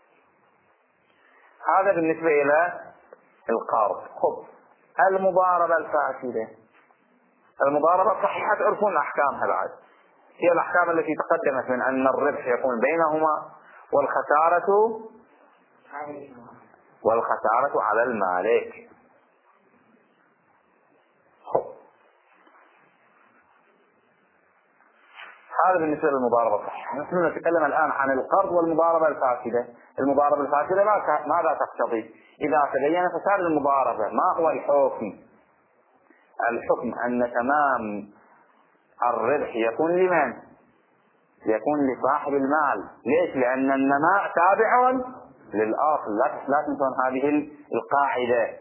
Speaker 1: هذا بالنسبة إلى القرض. خب المضاربة الفاسدة، المضاربة صحيحة تعرفون أحكامها بعد، هي الأحكام التي تقدمت من أن الربح يكون بينهما والخسارة والخسارة على المالك. هذا بالنسبة للمضاربة الصحيحة. نحن نتكلم الآن عن القرض والمضاربة الفاسدة. المضاربة الفاسدة ماذا تقتضي؟ إذا تبين فساد المضاربة ما هو الحكم؟ الحكم أن تمام الربح يكون لمن؟ يكون لصاحب المال. ليش؟ لأن النماء تابع للأصل. لا تنسون هذه القاعدة.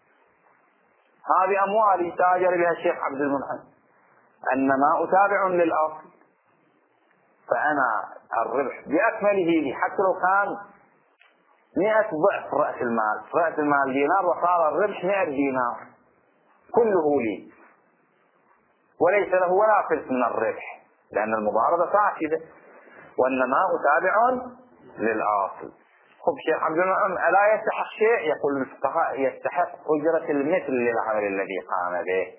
Speaker 1: هذه أموال تاجر بها الشيخ عبد المنعم، النماء تابع للأصل، فأنا الربح بأكمله لي حتى لو كان مئة ضعف رأس المال، رأس المال دينار وصار الربح مئة دينار، كله لي وليس له ولا فلس من الربح، لأن المضاربة فاسدة والنماء تابع للأصل. خب شيخ عبد المنعم ألا يستحق شيء؟ يقول الفقهاء يستحق أجرة المثل للعمل الذي قام به.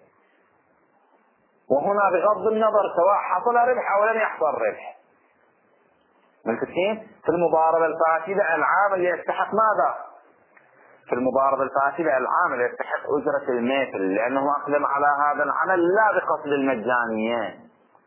Speaker 1: وهنا بغض النظر سواء حصل ربح أو لم يحصل ربح. ملتفين في المضاربة الفاسدة العامل يستحق ماذا؟ في المضاربة الفاسدة العامل يستحق أجرة المثل لأنه أقدم على هذا العمل لا بقصد المجانية.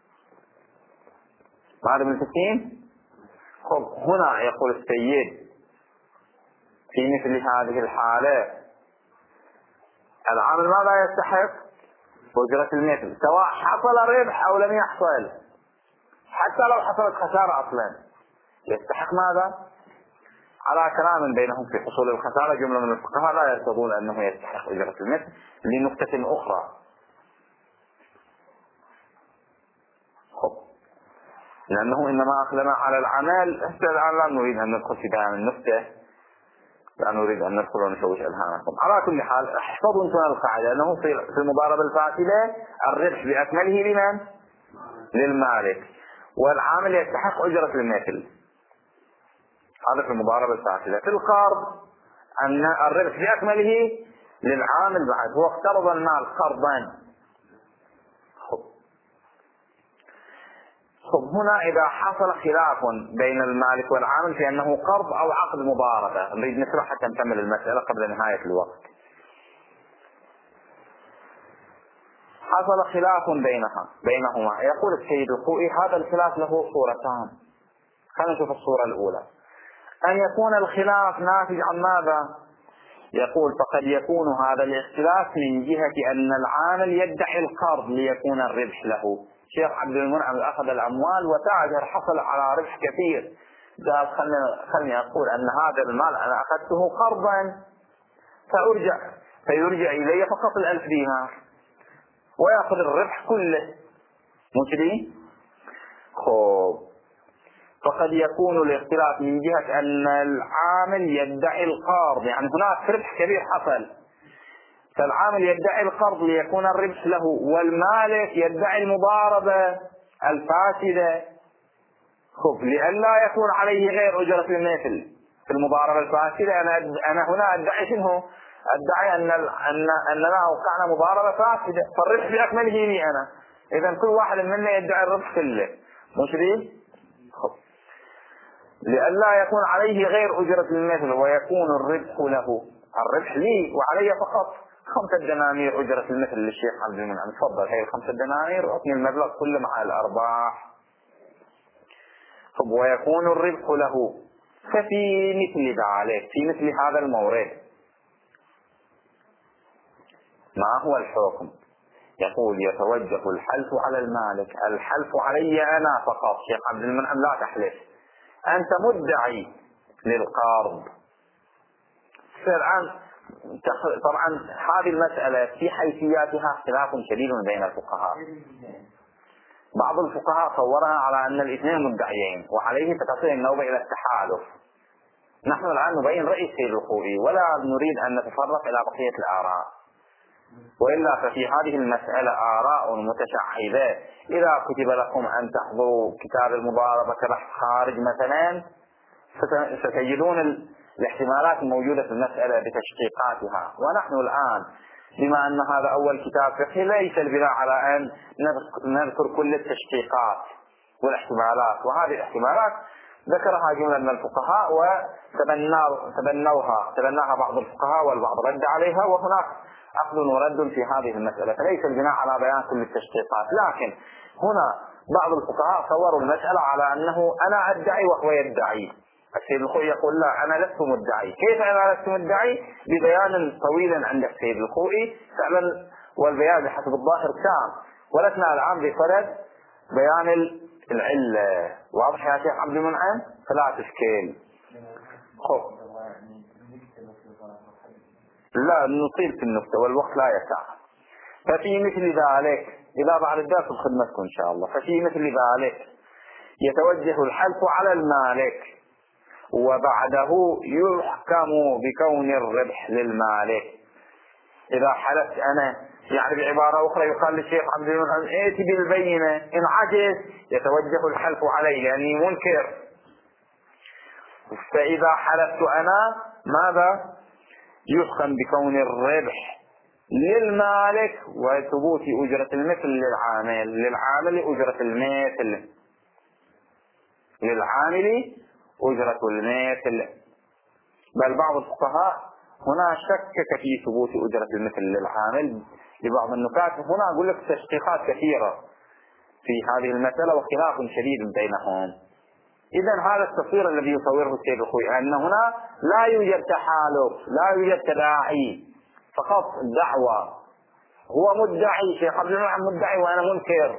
Speaker 1: بعد ملتفين؟ خب هنا يقول السيد في مثل هذه الحالة العامل ماذا يستحق؟ أجرة المثل سواء حصل ربح أو لم يحصل، حتى لو حصلت خسارة أصلا يستحق ماذا؟ على كلام بينهم في حصول الخسارة جملة من الفقهاء لا يرتضون أنه يستحق أجرة المثل لنقطة أخرى. خب لأنه إنما أقدم على العمل. الآن لا نريد أن ندخل في بيان النقطة، لا نريد أن ندخل ونشوش أذهانكم. على كل حال احفظوا انتم القاعدة أنه في المضاربة الفاسدة الربح بأكمله لمن؟ للمالك، والعامل يستحق أجرة المثل. هذا في المضاربة الفاسدة. في القرض أن الربح بأكمله للعامل بعد، هو اقترض المال قرضا. خب هنا إذا حصل خلاف بين المالك والعامل في أنه قرض أو عقد مضاربة، نريد نشرح حتى نكمل المسألة قبل نهاية الوقت. حصل خلاف بينها بينهما. يقول السيد الخوئي هذا الخلاف له صورتان. خلينا نشوف الصورة الأولى، أن يكون الخلاف ناتج عن ماذا؟ يقول فقد يكون هذا الاختلاف من جهة أن العامل يدعي القرض ليكون الربح له. شيخ عبد المنعم أخذ الأموال وتاجر حصل على ربح كثير، قال خلني خلني أقول أن هذا المال أنا أخذته قرضا فأرجع فيرجع إلي فقط الألف دينار ويأخذ الربح كله. مجري؟ خب فقد يكون الاختلاف من جهة أن العامل يدعي القرض، يعني هناك ربح كبير حصل فالعامل يدعي القرض ليكون الربح له، والمالك يدعي المضاربة الفاسدة خب لئلا يكون عليه غير أجرة المثل. في المضاربة الفاسدة أنا أنا هنا أدعي شنو؟ أدعي أن أن أننا وقعنا مضاربة فاسدة فالربح بأكمله لي أنا، إذا كل واحد منا يدعي الربح كله. مشري؟ خب لئلا يكون عليه غير أجرة المثل ويكون الربح له، الربح لي وعلي فقط خمسة دنانير أجرة المثل للشيخ عبد المنعم. تفضل هي الخمسة دنانير أعطني المبلغ كله مع الأرباح. طب ويكون الربح له. ففي مثل ذلك في مثل هذا المورد ما هو الحكم؟ يقول يتوجه الحلف على المالك. الحلف علي أنا فقط شيخ عبد المنعم لا تحلف، أنت مدعي للقرض. الآن طبعا هذه المسألة في حيثياتها اختلاف شديد بين الفقهاء. بعض الفقهاء صورها على أن الاثنين مدعيين وعليه تتصل النوبة إلى التحالف. نحن الآن نبين رأي السيد الخوئي ولا نريد أن نتفرق إلى بقية الآراء، وإلا ففي هذه المسألة آراء متشعبة. إذا كتب لكم أن تحضروا كتاب المضاربة كبحث خارج مثلا ستجدون الاحتمالات الموجودة في المسألة بتشقيقاتها، ونحن الآن بما أن هذا أول كتاب فقهي ليس البناء على أن نذكر كل التشقيقات والاحتمالات، وهذه الاحتمالات ذكرها جملة من الفقهاء وتبنوها تبناها بعض الفقهاء والبعض رد عليها، وهناك أخذ ورد في هذه المسألة، فليس البناء على بيان كل التشقيقات. لكن هنا بعض الفقهاء صوروا المسألة على أنه أنا أدعي وهو يدعي. السيد الخوئي يقول لا أنا لست مدعي. كيف أنا لست مدعي؟ ببيان طويل عند السيد الخوئي فعلا، والبيان بحسب الظاهر تام، ولسنا الآن بصدد بيان العلة. واضح يا شيخ عبد المنعم؟ فلا تشكيل. خب لا نطيل في النقطة والوقت لا يسع. ففي مثل ذلك إذا بعد الدرس بخدمتكم إن شاء الله. ففي مثل ذلك يتوجه الحلف على المالك وبعده يحكم بكون الربح للمالك. إذا حلفت أنا يعني بعبارة أخرى يقال للشيخ عبد المنعم ائتي بالبينة، إن عجز يتوجه الحلف عليه لأني منكر. فإذا حلفت أنا ماذا؟ يحكم بكون الربح للمالك وثبوت أجرة المثل للعامل. للعامل أجرة المثل للعامل أجرة المثل. بل بعض الفقهاء هنا شكك في ثبوت أجرة المثل للعامل لبعض النكات. هنا أقول لك تشقيقات كثيرة في هذه المسألة وخلاف شديد بينهم. إذا هذا التصوير الذي يصوره السيد الخوئي أن هنا لا يوجد تحالف، لا يوجد تداعي، فقط دعوة. هو مدعي، شيخ عبد المنعم مدعي وأنا منكر،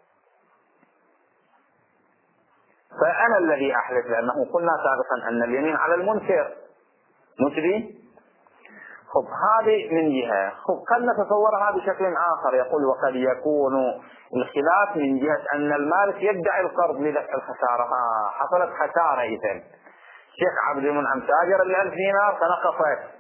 Speaker 1: فأنا الذي أحلف، لأنه قلنا سابقا أن اليمين على المنكر. مجري. خب هذه من جهة. خب قد نتصورها بشكل آخر، يقول وقد يكون الخلاف من جهة أن المالك يدعي القرض لدفع الخسارة. آه حصلت خسارة، إذن شيخ عبد المنعم تاجر الألف دينار فنقصت.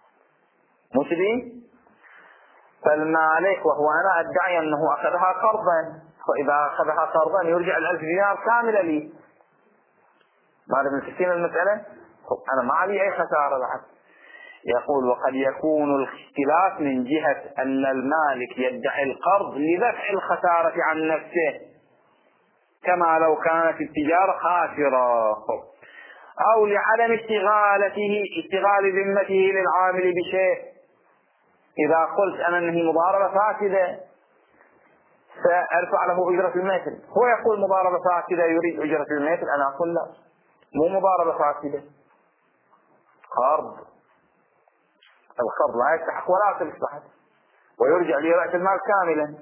Speaker 1: مجري. فالمالك وهو أنا أدعي أنه أخذها قرضا، وإذا أخذها قرضا يرجع الألف دينار كاملة لي. ماذا من ستين المسألة؟ أنا ما علي أي خسارة بعد. يقول وقد يكون الاختلاف من جهة أن المالك يدعي القرض لدفع الخسارة عن نفسه، كما لو كانت التجارة خاسرة، أو لعدم اشتغالته اشتغال ذمته للعامل بشيء. إذا قلت أنا أنه مضاربة فاسدة سأرفع له أجرة المثل، هو يقول مضاربة فاسدة يريد أجرة المثل، أنا أقول لا، مو مضاربة فاسدة، قرض. القرض لا يستحق ولا تصلح ويرجع لرأس المال كاملا.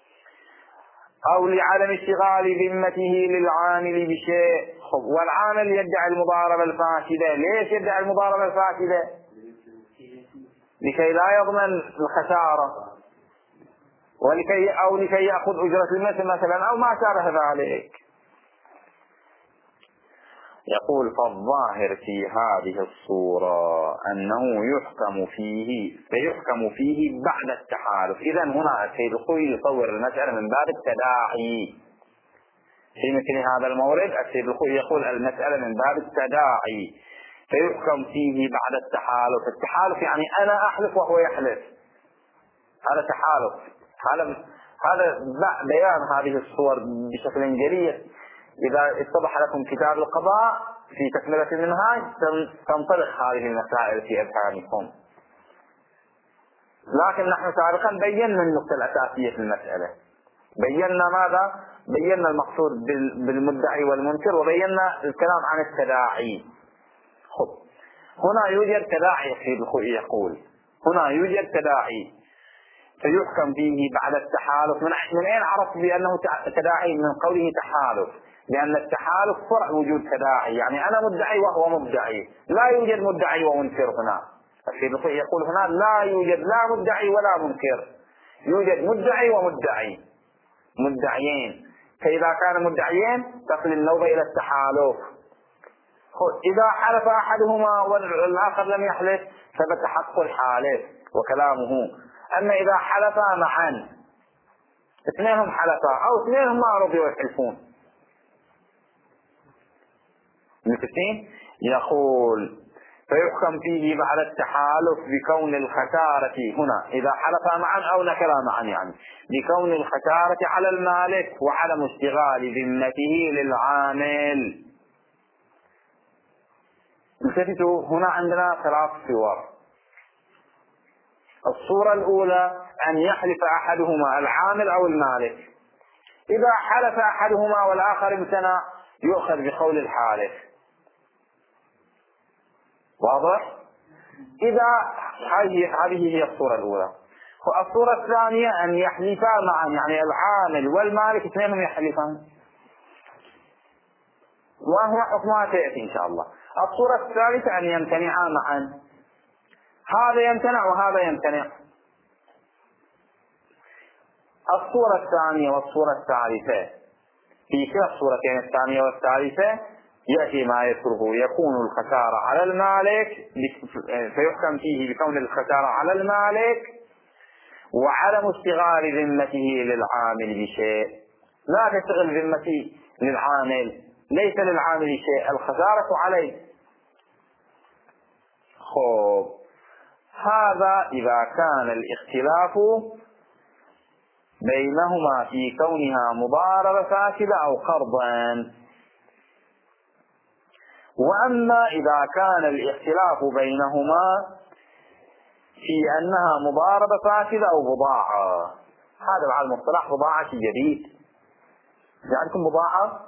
Speaker 1: أو لعدم اشتغال ذمته للعامل بشيء، والعامل يدعي المضاربة الفاسدة. ليش يدعي المضاربة الفاسدة؟ لكي لا يضمن الخسارة، ولكي أو لكي يأخذ أجرة المثل مثلا، أو ما شابه ذلك. يقول فالظاهر في هذه الصورة أنه يحكم فيه فيحكم فيه بعد التحالف. إذا هنا السيد الخوئي يصور المسألة من باب التداعي. في مثل هذا المورد السيد الخوئي يقول المسألة من باب التداعي، فيحكم فيه بعد التحالف. التحالف يعني أنا أحلف وهو يحلف، هذا تحالف. هذا هذا بيان هذه الصور بشكل جلي. إذا اتضح لكم كتاب القضاء في تكملة المنهاج تنطلق هذه المسائل في أذهانكم. لكن نحن سابقا بينا النقطة الأساسية في المسألة، بينا ماذا؟ بينا المقصود بالمدعي والمنكر، وبينا الكلام عن التداعي. خب هنا يوجد تداعي. السيد الخوئي يقول هنا يوجد تداعي فيحكم فيه بعد التحالف. من أين عرفت بأنه تداعي؟ من قوله تحالف، لأن التحالف فرع وجود تداعي، يعني أنا مدعي وهو مدعي، لا يوجد مدعي ومنكر هنا. السيد الخوئي يقول هنا لا يوجد لا مدعي ولا منكر، يوجد مدعي ومدعي، مدعيين. فإذا كان مدعيين تصل النوبة إلى التحالف. إذا حلف أحدهما والآخر لم يحلف ثبت حق الحالف وكلامه. أما إذا حلفا معا، اثنينهم حلفا أو اثنينهم ما رضوا يحلفون، متفقين؟ يقول فيحكم فيه بعد التحالف بكون الخسارة هنا إذا حلفا معا أو نكلا معا، يعني بكون الخسارة على المالك وعدم اشتغال ذمته للعامل. التفتوا هنا عندنا ثلاث صور. الصورة الأولى أن يحلف أحدهما العامل أو المالك. إذا حلف أحدهما والآخر امتنع يؤخذ بقول الحالف. واضح؟ إذا هذه هي الصورة الأولى. والصورة الثانية أن يحلفا معا، يعني العامل والمالك اثنينهم يحلفان، وهو حكمها سيأتي إن شاء الله. الصورة الثالثة أن يمتنعا معا، هذا يمتنع وهذا يمتنع. الصورة الثانية والصورة الثالثة، في كلا الصورتين الثانية والثالثة يأتي ما يذكره، يكون الخسارة على المالك فيحكم فيه بكون الخسارة على المالك وعدم اشتغال ذمته للعامل بشيء. لا تشتغل ذمتي للعامل، ليس للعامل شيء، الخسارة عليه. خب هذا إذا كان الاختلاف بينهما في كونها مضاربة فاسدة أو قرضا. وأما إذا كان الاختلاف بينهما في أنها مضاربة فاسدة أو بضاعة. هذا مع المصطلح بضاعة جديد. جاءكم بضاعة؟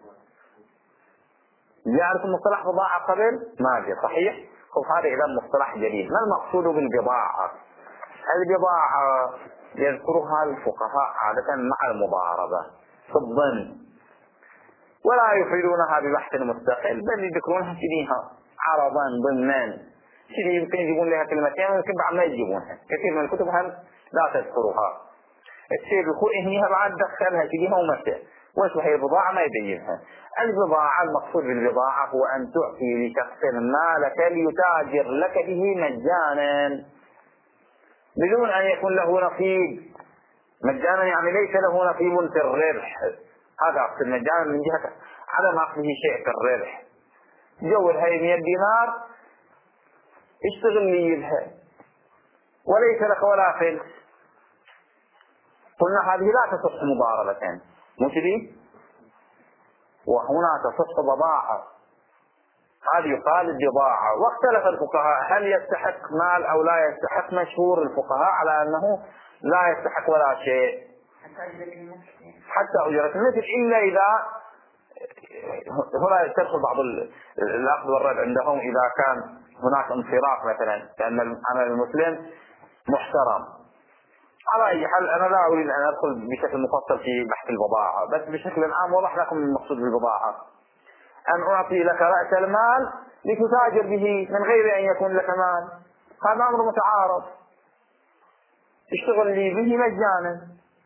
Speaker 1: جاءكم مصطلح بضاعة قبل؟ ما جاء صحيح؟ خب هذا إذا مصطلح جديد. ما المقصود بالبضاعة؟ البضاعة يذكرها الفقهاء عادة مع المضاربة في الضمن، ولا يفردونها ببحث مستقل، بل يذكرونها كذيها عرضا ضمنا. كذي يمكن يجيبون لها كلمتين ويمكن بعد ما يجيبونها. كثير من الكتب هم لا تذكرها. الشيء الخوئ هنا بعد دخلها كذيها ومسه. وش هي البضاعة ما يبينها. البضاعة المقصود بالبضاعة هو أن تعطي لشخص مالك ليتاجر لك به مجانا بدون أن يكون له نصيب. مجانا يعني ليس له نصيب في الربح. هذا أقصد مجانا من جهة عدم أخذه شيء في الربح. جول هاي مئة دينار اشتغل لي بها وليس لك ولا فلس. قلنا هذه لا تصح مضاربة مو كذي، وهنا تصح بضاعة. هذه يقال البضاعة. واختلف الفقهاء هل يستحق مال أو لا يستحق. مشهور الفقهاء على أنه لا يستحق ولا شيء حتى أجرة المثل، إلا إذا هنا تدخل بعض الأخذ والرد عندهم إذا كان هناك انصراف مثلا، لأن العمل المسلم محترم. على أي حال أنا لا أريد أن أدخل بشكل مفصل في بحث البضاعة، بس بشكل عام وضح لكم المقصود بالبضاعة. أن أعطي لك رأس المال لتتاجر به من غير أن يكون لك مال، هذا أمر متعارض. اشتغل لي به مجانا.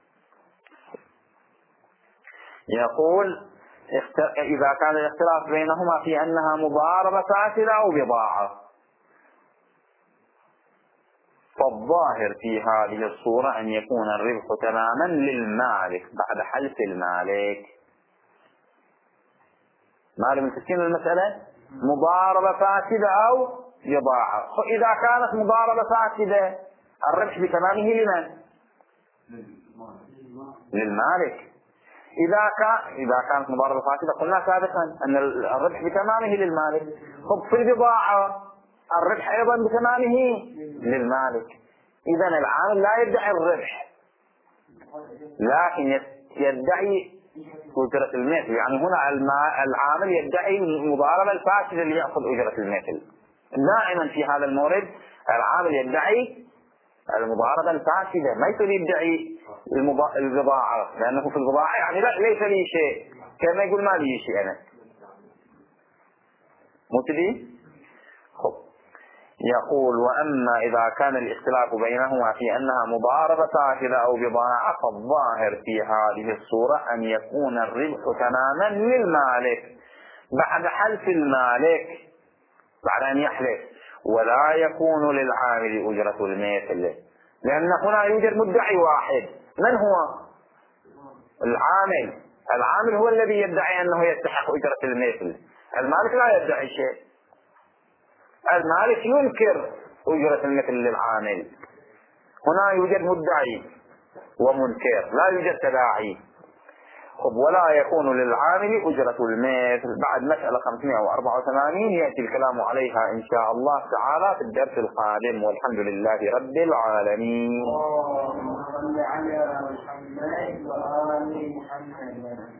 Speaker 1: يقول إذا كان الاختلاف بينهما في أنها مضاربة فاسدة أو بضاعة، فالظاهر في هذه الصورة أن يكون الربح تماما للمالك بعد حلف المالك. ما من تسكين المسألة مضاربة فاسدة أو بضاعة. إذا كانت مضاربة فاسدة الربح بتمامه لمن؟ للمالك. إذا كان إذا كانت مضاربة فاسدة قلنا سابقا أن الربح بتمامه للمالك. خب في البضاعة الربح أيضا بتمامه للمالك. إذا العامل لا يدعي الربح لكن يدعي أجرة المثل. يعني هنا العامل يدعي المضاربة الفاسدة اللي يأخذ أجرة المثل. دائما في هذا المورد العامل يدعي المضاربة الفاسدة، ما يصير يدعي البضاعة، لأنه في البضاعة يعني لا ليس لي شيء، كما يقول ما لي شيء أنا مو كذي. خب يقول وأما إذا كان الاختلاف بينهما في أنها مضاربة فاسدة أو بضاعة، فالظاهر في هذه الصورة أن يكون الربح تماما للمالك بعد حلف المالك، بعد أن يحلف، ولا يكون للعامل أجرة المثل، لأن هنا يوجد مدعي واحد. من هو؟ العامل. العامل هو الذي يدعي أنه يستحق أجرة المثل. المالك لا يدعي شيء. المالك ينكر أجرة المثل للعامل. هنا يوجد مدعي ومنكر، لا يوجد تداعي. خب ولا يكون للعامل أجرة المثل. بعد مسألة خمسمائة وأربعة وثمانين يأتي الكلام عليها إن شاء الله تعالى في الدرس القادم، والحمد لله رب العالمين.
Speaker 2: اللهم صل على محمد وآل محمد.